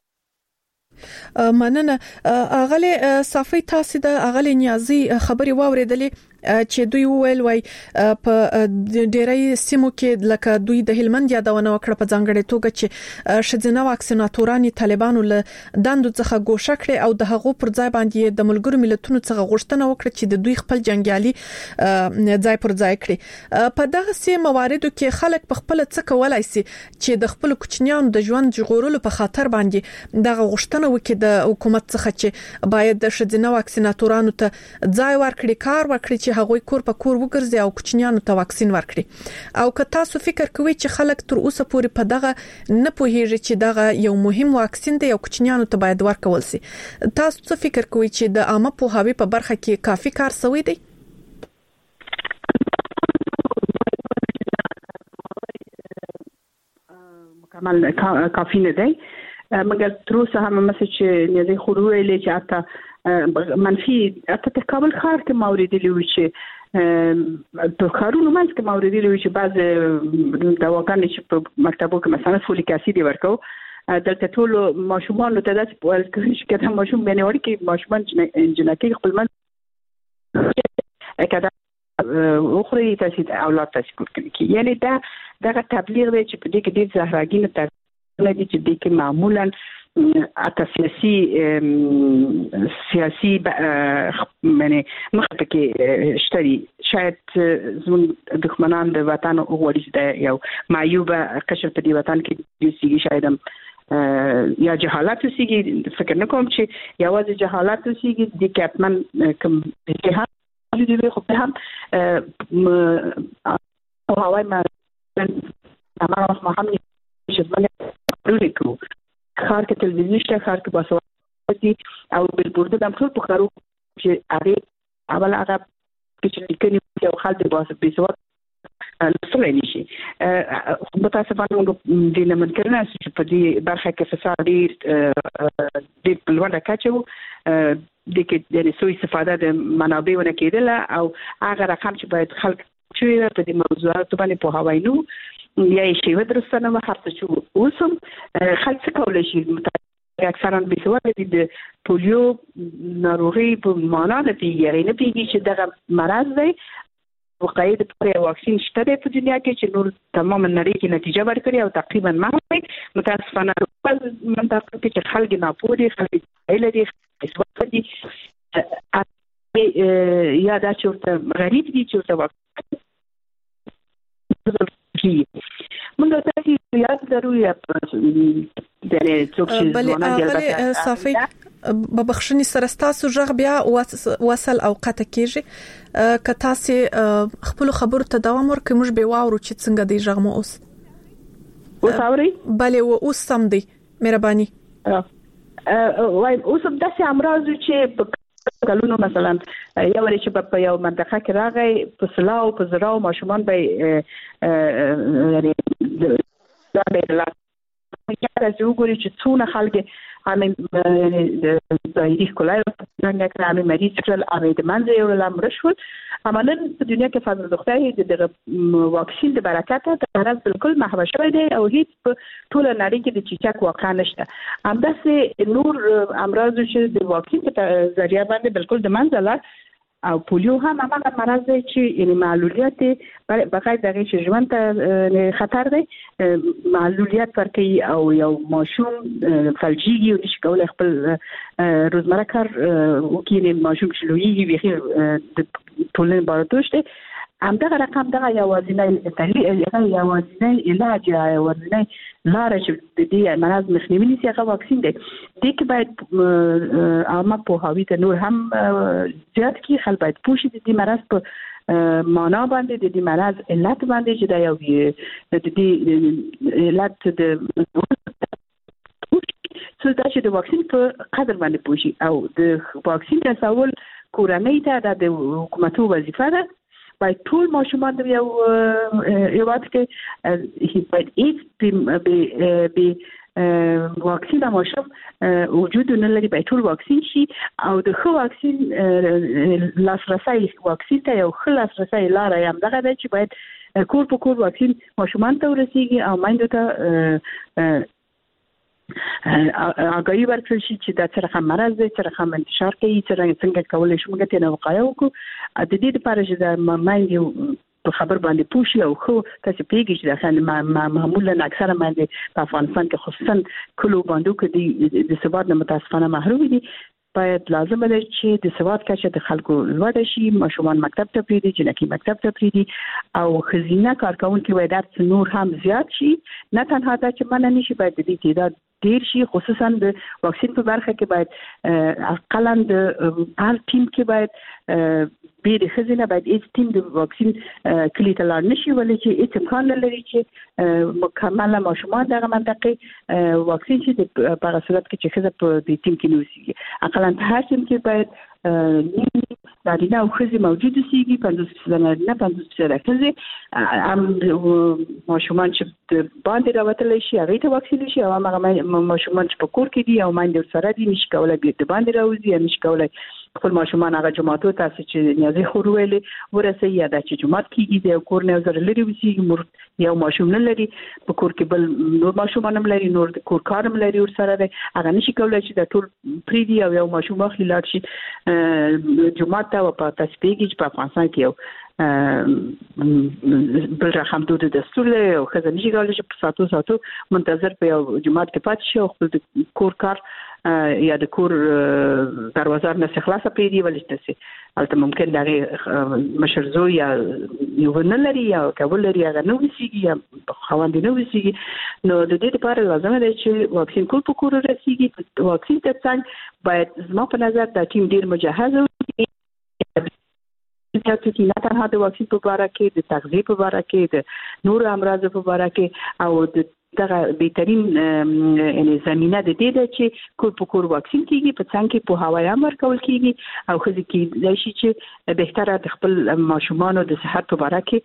مننه اغله صافي تاسو د اغله نیازي خبري واوریدلې چې دوی وویل وای په ډېرای سیمو کې لکه دوی د هلمند یادونه وکړه په ځانګړې توګه چې شذینه واکسیناتورانو طالبانو له دندو څخه ګوښه کړې او د هغو پر ځای باندې د ملګرو ملتونو څخه غوښتنه وکړه چې د دوی خپل جنگیالي ځای پر ځای کړي په دغه سیمه مواردو کې خلک په خپل څه کولای شي چې د خپل کوچنیانو د ژوند ژغورلو په خاطر باندې دغه غوښتنه وکړي د حکومت څخه چې باید د شذینه واکسیناتورانو ته ځای ورکړي کار ورکړي هغوی کور په کور وګرځي او کوچنیانو ته واکسین ورکړي او که تاسو فکر کوئ چې خلک تر اوسه پورې په دغه نه پوهیږي چې دغه یو مهم واکسین دی او کوچنیانو ته باید ورکول شي تاسو څه فکر کوئ چې د عامه پوهاوی په برخه کې کافي کار شوی دی مکمل کافی نه دی مګر تر اوسه هم مسه چې نه دی خورو ویلې چې اته منفي اته په کابل ښار کې موریدلی و چې په کارونو منځ کې موریدلی و چې بعض دواګانې چې په مکتبو کې مثلا فولیک اسید ورکو دلته ټول ماشومان ته داسې په کوم شي کې ماشوم باندې وړي کې ماشومان جنکی خپل من کدا اخرى تاسید اولاد تاسید کوي یعنی دا دغه تبلیغ دی چې په دې کې د زهراګین تر لدي چې د کې معمولا اته سیاسي سیاسي معنی مخه کې شتري شاید زموږ دښمنان د وطن غوړي د یو معیوبه قشر په دې وطن کې د سیګي شاید یا جهالت سیګي فکر نه کوم چې یوازې جهالت سیګي د کټمن کوم د هم د خو په هم او هواي ما ما هم چې خبرې کوو خار کې تلویزیون شته خار کې باسوادي او بلبورد د ټول په کارو چې هغه اول هغه چې لیکنې یو خال د باسه بيسواد لسولای نشي متاسفانه موږ د لمن کړنه چې په دې برخه کې فساد ډیر د بلوړه کاچو د کې د سوء استفاده د منابعونو کېدل او هغه رقم چې باید خلک چې په دې موضوعات باندې په هواینو یا شی ودرسنه ما هرڅه چې اوسم خلک څه کولای شي اکثرا بيسواد د پولیو ناروغي په معنا نه پیږي نه پیږي چې دغه مرض دی وقایع د پر واکسین شته په دنیا کې چې نور تمام نړۍ کې نتیجه ورکړي او تقریبا معلومه متاسفانه په منطقه کې چې خلک نه پوهې خلک لري اسوات دي یا دا چې غریب دي چې واکسین موږ ته چې یاد ضروري د څوک چې ونه جلبه صافي ببخښنی سره تاسو ژغ بیا وصل او قطع کیږي که تاسو خپل خبرو ته دوام ورکړئ موږ به واورو چې څنګه دی ژغ مو اوس وساوري بله و اوس سم دی مهرباني وای اوس هم داسې امراض چې کلونو مثلا یو لري چې په یو منطقه کې راغی په سلاو په زراو ماشومان به یعنی دا به لا یا چې وګوري چې څونه خلک همین د دایری کولای څنګه کړه مریض کړل او د منځ یو لامر شول عملاً په دنیا کې فضل د خدای د واکسین د برکت ته راز بالکل محو شوی دی او هیڅ په ټول نړۍ کې د چیچک واقع نشته همداسې نور امراض چې د واکسین په ذریعہ باندې بالکل د منځ لار او پولیو هم هغه مرض دی چې یعنی معلولیت بغیر دغه چې ژوند ته خطر دی معلولیت ورکړي او یو ماشوم فلجیږي او نشي کولای خپل روزمره کار وکړي ماشوم چې لویږي بخیر د ټولنې باندې دی همدغه رقم دغه یوازینی تحلیل یوازینی علاج یوازینی لاره چې د دې مرض مخنیوي نشي هغه واکسین دی د کې باید عامه پوهاوی ته نور هم زیات کی خلک باید پوښي د دې مرض په معنا باندې د دې مرض علت باندې چې دا یو د دې علت د څه دا چې د واکسین په قدر باندې پوښي او د واکسین رسول کورنۍ ته د حکومتو وظیفه ده باید ټول ماشومان د یو یوات کې باید هیڅ به به واکسین ماشوم وجود نه لري باید ټول واکسین شي او د خو واکسین لاسرسي واکسین ته یو خلاص رسي لاره هم دغه دی چې باید کور په کور واکسین ماشومان ته ورسیږي او مایندو ته اګای ورکړل شي چې دا څنګه مرز دی څنګه انتشار کوي څنګه کولای شو موږ ته نه وقایو کو د دې لپاره چې دا مایند په خبر باندې پوښي او خو تاسو پیګی چې دا معمولا اکثره باندې په افغانستان کې خصوصا کلو باندې کې د ثبات نه متاسفانه محروم دي باید لازم ده چې د ثبات کچه د خلکو لوړ شي ماشومان مکتب ته پریدي جنکی مکتب ته پریدي او خزینه کارکونکو وای درس نور هم زیات شي نه تنها دا چې مننه نشي باید د دې تعداد ډیر شي خصوصا د واکسین په برخه کې باید اقلا د هر ټیم کې باید به د خزینه باید هیڅ ټیم د واکسین کلی ته لاړ نشي ولې چې هیڅ امکان نه لري چې مکمل ماشومان دغه منطقه واکسین شي په هغه صورت کې چې خزه په دې ټیم کې نوسي اقلا په هر ټیم کې باید نارینه او ښځې موجود اوسېږي پنځوس فیصده نارینه پنځوس فیصده ښځې هم ماشومان چې باندې راوتلی شي هغې ته واکسین شي او هماغه ماشومان چې په کور کې دي او میندې ورسره دي نشي کولی د باندې راوځي یا نشي کولی خپل ماشومان هغه جوماتو تاسو چې نیازې خور ویلې ورسوي یا دا چې جومات کېږي د یو کور نه یو ځل لرې اوسېږي مور یو ماشوم نه لري په کور کې بل نور ماشومان هم لري نور د کور کار هم لري ورسره دی هغه نشي کولی چې دا ټول پرېږدي او یو ماشوم واخلي لاړ شي جومات ته او په تاسو پوهېږئ چې په افغانستان کې یو بل رقم دود دستور دی او ښځه نشي کولی چې په ساتو ساتو منتظر په یو جومات کې پاتې شي او خپل د کور کار یا د کور دروازه نه خلاصه پریدي ولې تاسو البته ممکن دغه مشر زوی یا یو نه لري یا کابل لري هغه نو وسیږي یا خوند نه وسیږي نو د دې لپاره لازم دی چې واکسین کول په کور رسیږي واکسین ته څنګه باید زما په نظر دا ټیم ډیر مجهز وي چې نه تنها د واکسین په اړه کې د تغذیه په اړه کې د نور امراض په اړه کې او د دغه بهترین یعنی زمينه د دې ده چې کور په کور واکسین کیږي په څنګه کې په هوايي امر کول کیږي او خزي کې د شي چې بهتره د خپل ماشومان د صحت په اړه کې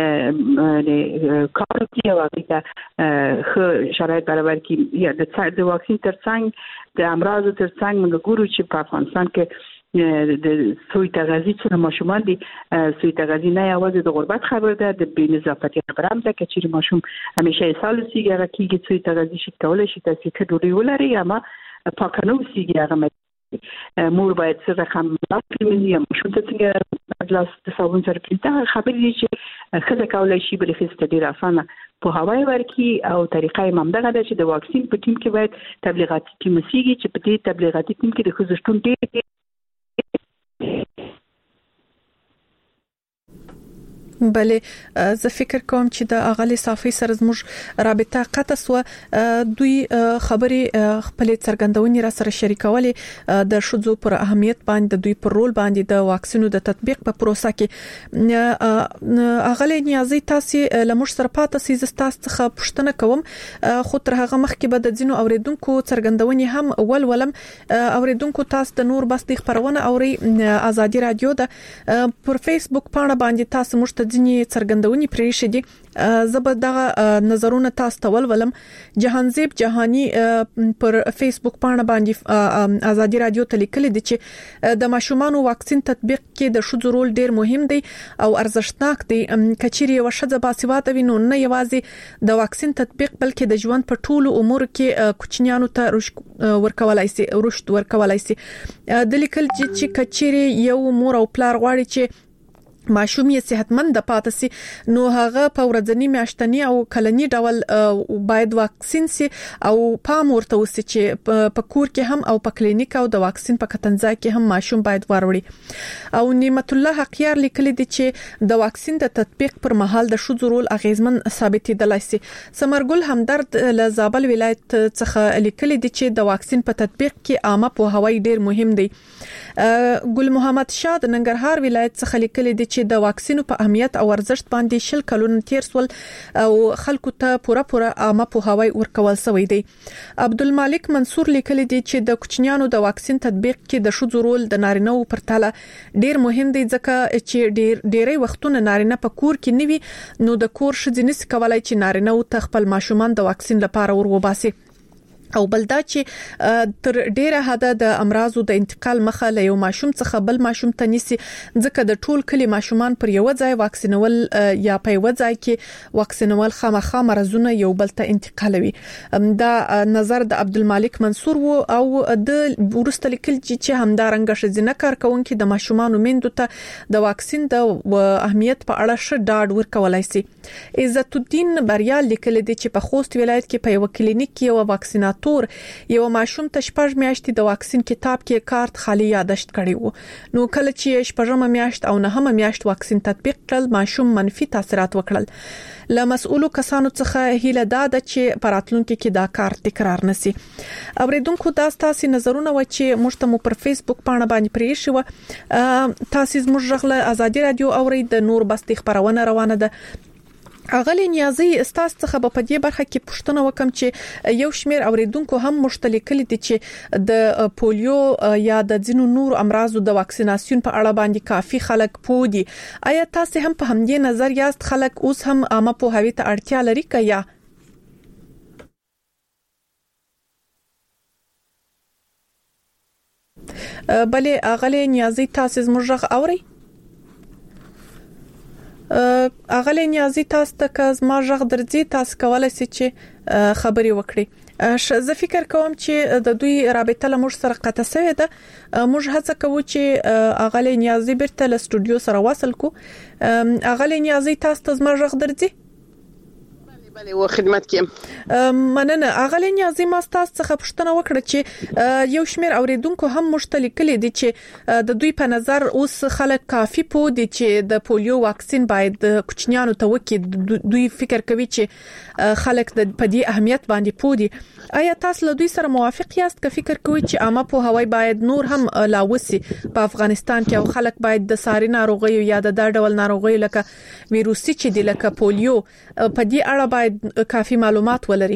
کار کوي او هغه خو شرایط برابر کړي یا د واکسین ترڅنګ د امراض ترڅنګ موږ ګورو چې په افغانستان کې د سوی تغذیه څخه ماشومان دي سوی تغذیه نه یوازې د غربت خبر ده د بېنظافتي خبر هم ده چې ماشوم همیشه سال سیګره کیږي سوی تغذیه شي کولای شي تاسو ته ډوډۍ ولري اما پاکنو سیګره مور باید څه رقم راکړي یا ماشوم ته څنګه ګلاس د صابون سره پریته خبرې دي چې خزه کولای شي بل خسته ډیر اسانه په هواي ورکی او طریقې ممدغه ده چې د واکسین په ټیم کې باید تبلیغاتي ټیم سیږي چې په دې تبلیغاتي ټیم کې د خزشتون ډیر بله زه فکر کوم چې د اغلی صافي سره زموږ رابطه قطع سو دوی خبري خپل څرګندونې را سره شریکولې د شذو پر اهمیت باندې دوی پر رول باندې د واکسینو د تطبیق په پروسه کې اغلی نیازي تاسو لمر سره پاتې سي زستاس څخه پښتنه کوم خو تر هغه مخکې به د ځینو اوریدونکو څرګندونې هم ول ولم اوریدونکو تاسو د نور بس د خبرونه اوري ازادي رادیو د پر فیسبوک باندې باندې تاسو مشت ځینې څرګندونې پرې شدي زبر دغه نظرونه تاسو ته ولولم جهانزیب جهانی پر فیسبوک باندې باندې ازادي رادیو ته لیکل دي چې د ماشومان واکسین تطبیق کې د شذو رول ډیر مهم دی او ارزښتناک دی کچيري او شذ باسواده وینو نه یوازې د واکسین تطبیق بلکې د ژوند په ټولو امور کې کوچنیانو ته ورکولای شي رشد ورکولای شي د لیکل چې کچيري یو مور او پلار غواړي چې ماشوم یې صحتمند پاتې سي نو هغه په ورځنی میاشتنی او کلنی ډول باید واکسین سي او پام ورته وسي چې په کور کې هم او په کلینیک او د واکسین په کتنځای کې هم ماشوم باید وروړي او نعمت الله حقیار لیکلي دي چې د واکسین د تطبیق پر مهال د شذو رول اغیزمن ثابتېدلای سي سمرګل همدرد له زابل ولایت څخه لیکلي دي چې د واکسین په تطبیق کې عامه په هوای ډیر مهم دی ګل محمد شاه د ننګرهار ولایت څخه لیکلي دي چې د واکسینو په اهمیت او ارزښت باندې شل کلونه تیر سول او خلکو ته پوره پوره عامه پوهاوی ورکول شوی دی عبدالمالک منصور لیکلی دی چې د کوچنیانو د واکسین تطبیق کې د شذو رول د نارینه او پرتاله ډیر مهم دی ځکه چې ډیر ډیری وختونه نارینه په کور کې نیوي نو د کور شذینس کولای چې نارینه او تخپل ماشومان د واکسین لپاره ورغوباسي او بلدا چې تر ډیره حد د امراضو د انتقال مخه له یو ماشوم څخه بل ماشوم ته نيسي ځکه د ټول کلی ماشومان پر یو ځای واکسینول یا په یو ځای کې واکسینول خامخا مرزونه یو بل ته انتقالوي دا نظر د عبدالمالک منصور وو او د ورسته لیکل چې همدارنګه شزینه کارکونکو د ماشومان میندو ته د واکسین د اهمیت په اړه ش ډاډ ورکولای شي عزت الدین بریا لیکل دي چې په خوست ولایت کې په یو کلینیک کې یو واکسینات تور یو ماشوم ته شپږ میاشتې د واکسین کتاب کې کارت خالی یادښت کړی وو نو کله چې شپږم میاشت او نهمه میاشت واکسین تطبیق کړل ماشوم منفي تاثیرات وکړل له مسؤلو کسانو څخه هیله ده چې پراتلونکو کې دا کار تکرار نشي اوریدونکو دا تاسو نظرونه و چې مشتمو پر فیسبوک باندې باندې پرې شو تاسو زموږ غله ازادي رادیو اوري د نور بس خبرونه روانه ده اغلی نیازي استاس څخه په دې برخه کې پوښتنه وکم چې یو شمیر اوریدونکو هم مشترک دي چې د پولیو یا د ځینو نور امراضو د واکسیناسیون په اړه باندې کافي خلک پودي آیا تاسو هم په همدې نظر یاست خلک اوس هم عامه په هویت اړتیا لري کیا بلې اغلی نیازي تاسو زموږ اوري اغلی نیازي تاسو ته کز ما ژغ درځي تاسو کولای شئ چې خبري وکړي زه فکر کوم چې د دوی رابطه له موږ سره قطع شوې ده موږ هڅه کوو چې اغلی نیازي بیرته له سټوډیو سره وصل کو اغلی نیازي تاسو ته ما ژغ درځي بله و خدمت کوم مننه اغلی نیازي ما تاسو څخه پوښتنه وکړه چې یو شمیر اوریدونکو هم مشترک دي چې د دوی په نظر اوس خلک کافي پو دي چې د پولیو واکسین باید کوچنیانو ته وکړي دوی فکر کوي چې خلک د پدې اهمیت باندې پو دي آیا تاسو له دوی سره موافق یاست که فکر کوئ چې عامه په هوای باید نور هم لاوسي په افغانستان کې او خلک باید د ساري ناروغي یا د دا ډول ناروغي لکه ویروسي چې د لکه پولیو په دې اړه باید کافي معلومات ولري؟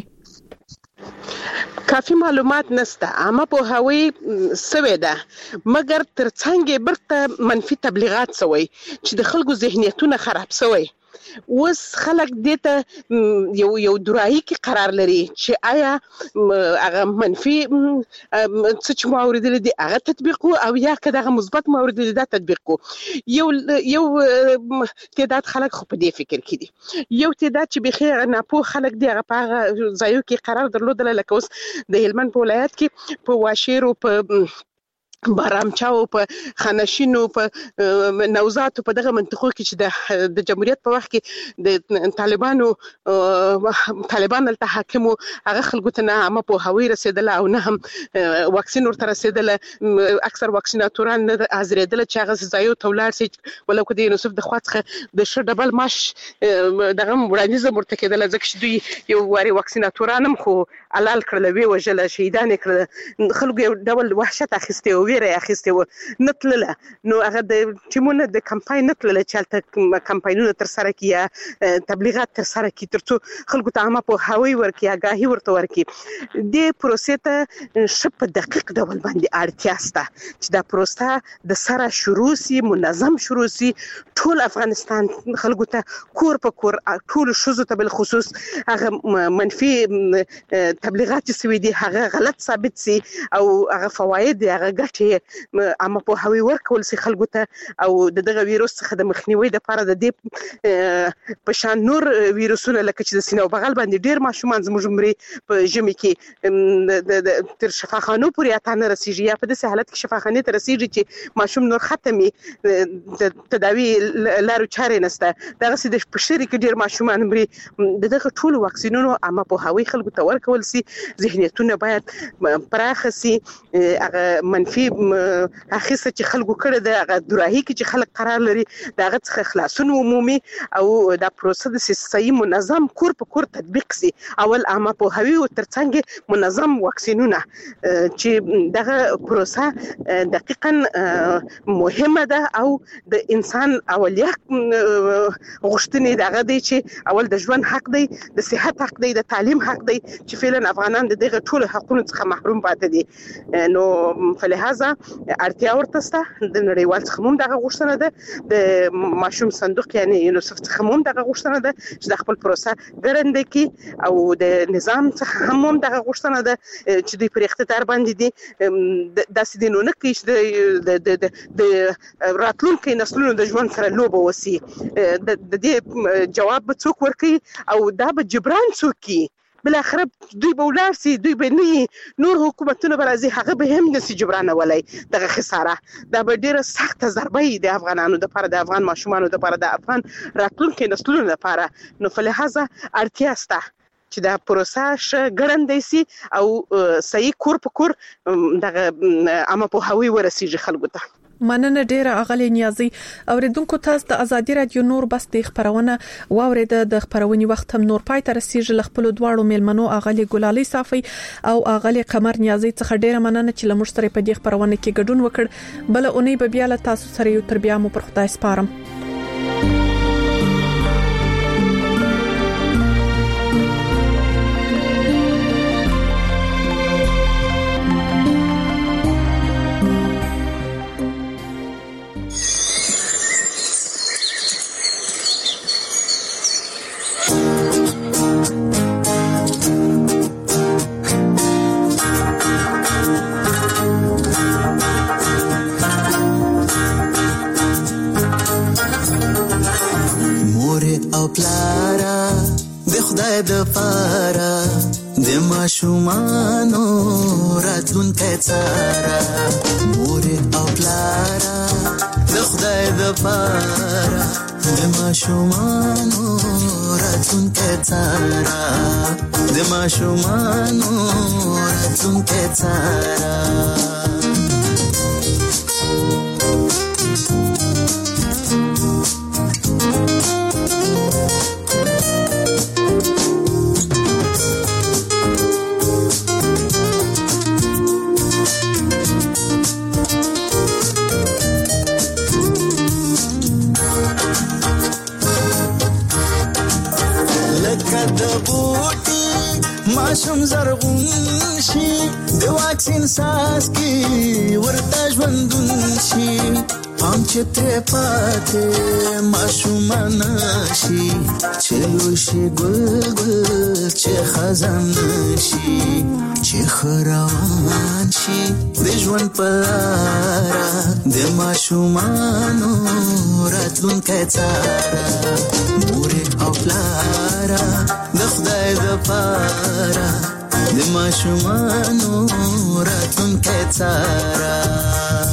کافي معلومات نشته، عامه پوهاوی سوي ده، مګر ترڅنګ برته منفي تبلیغات سوي چې د خلکو ذهنیتونه خراب سوي. وس خلک دته یو یو درایي کې قرار لري چې آیا هغه منفي څه چې موارد دي هغه تطبیق او یا کداغه مثبت موارد دي دا تطبیق. یو یو تعداد خلک خو په دې فکر کې دي، یو تعداد چې بخیر نه په خلک دی هغه په ځایو کې قرار درلودل، لکه اوس د هلمند په ولایت کې په واشیر او په بارامچاو په خانشینو په نوزات په دغه منطقو کې چې د جمهوریت په وخت کې د طالبانو طالبان له حاکمو هغه خلکو ته نه عامه پوهاوی رسیدله او نه هم واکسین ورته رسیدله. اکثر واکسیناتوران نه حاضرېدل چې هغه ځایو ته ولاړ شي، ولو که د یونسف د خوا څخه د ښه ډبل معاش دغه وړاندیز ورته کېدله، ځکه چې دوی یو واري واکسیناتوران هم خو حلال کړل، وی وژل، شهیدان کړل، خلکو یو ډول وحشت اخیسته او ویره اخیسته و نتلله. نو هغه د ټیمونه د کمپاین نتلله چې هلته کمپاینونه ترسره کړي یا تبلیغات ترسره کړي ترڅو خلکو ته عامه پوهاوی ورکړي، آګاهي ورته ورکړي. دې پروسې ته ښه په دقیق ډول باندې اړتیا شته چې دا پروسه د سره شروع سي، منظم شروع سي، ټول افغانستان خلکو ته کور په کور، ټول ښځو ته بالخصوص هغه منفي تبلیغات چې سوي دي هغه غلط ثابت سي او هغه فواید هغه ګټې عامه پوهاوی ورکول سي خلکو ته، او دغه ویروس څخه د مخنیوي لپاره د دې په شان نور ویروسونه لکه چې د سینې او بغل باندې ډیر ماشومان زموږ مري په ژمي کې تر شفاخانو پورې اته نه رسیږي، یا په داسې حالت کې شفاخانې ته رسیږي چې ماشوم نور ختمي د تداوی لارو چارې نشته. دغه د پښتري کې ډیر ماشومان مري. دغه ټول واکسینونو عامه پوهاوی خلکو ته ورکول سي، ذهنیتونه باید پراخ سي، هغه منفي اخیسته چې خلکو کړه د هغه درایي کې چې خلک قرار لري دغه څخه خلاصون عمومي او دا پروسه د صحیح منظم کور په کور تطبیق سي. اول عامه پوهاوی او ترڅنګ منظم واکسینونه چې دغه پروسه دقیقاً مهمه ده او د انسان اولیه غوښتنې دغه دی چې اول د ژوند حق دی، د صحت حق دی، د تعلیم حق دی، چې فعلا افغانان د دغه ټول حقونو څخه محروم پاتې دي. نو فلهذا اړتیا ورته شته، د نړیوال څخه هم دغه غوښتنه ده، د ماشوم صندوق یعنی یونسف څخه هم دغه غوښتنه ده چې د خپل پروسه ګړندې کړي، او د نظام څخه هم هم دغه غوښتنه ده چې دوی پر اقتدار باندې دي داسې دي نو نه کوي چې د راتلونکي نسلونو د ژوند سره لوبه وسی. د دې جواب به څوک ورکړي او دا به جبران څوک کوي؟ بل اخر دوی به ولار سي، دوی به نه نور حکومتونه به راځي، هغه به هم نسي جبرانولای دغه خساره. دا به ډیره سخته ضربه وي د افغانانو لپاره، د افغان ماشومانو لپاره، د افغان راتلونکي نسلونو لپاره. نو فلهذا اړتیا شته چې دا پروسه ښه ګړندۍ سي او صحیح کور په کور دغه عامه پوهاوی ورسیږي خلکو ته. مننه ډیره اغلی نیازي. اوریدونکو تاسو د ازادي رادیو نور بس د خبرونه واورید، د خبرونې وخت هم نور پای ته رسیدل. خپل دواړو میلمنو اغلی ګلالي صافي او اغلی قمر نیازي څخه ډیره مننه چې لمر سره په دې خبرونه کې ګډون وکړ. بل اونۍ به بیا له تاسو سره یو تر بیا مو پر خدای سپارم. د پارا د ماشومانو راتلونکي څارا، مور او پلارا د خدای د پارا د ماشومانو راتلونکي څارا، د ماشومانو راتلونکي څارا. لکه د بوټي ماشوم زرغون شي د واکسین ساس کې ورته ژوندون شي پام چې ترې پاتې ماشومان شي چې لوشي ګل ګل چې خزان شي چې خروان شي د ژوند په لاره د ماشومانو راتلونکی څاره مور او پلار د خدای د پاره د ماشومانو راتلونکی څاره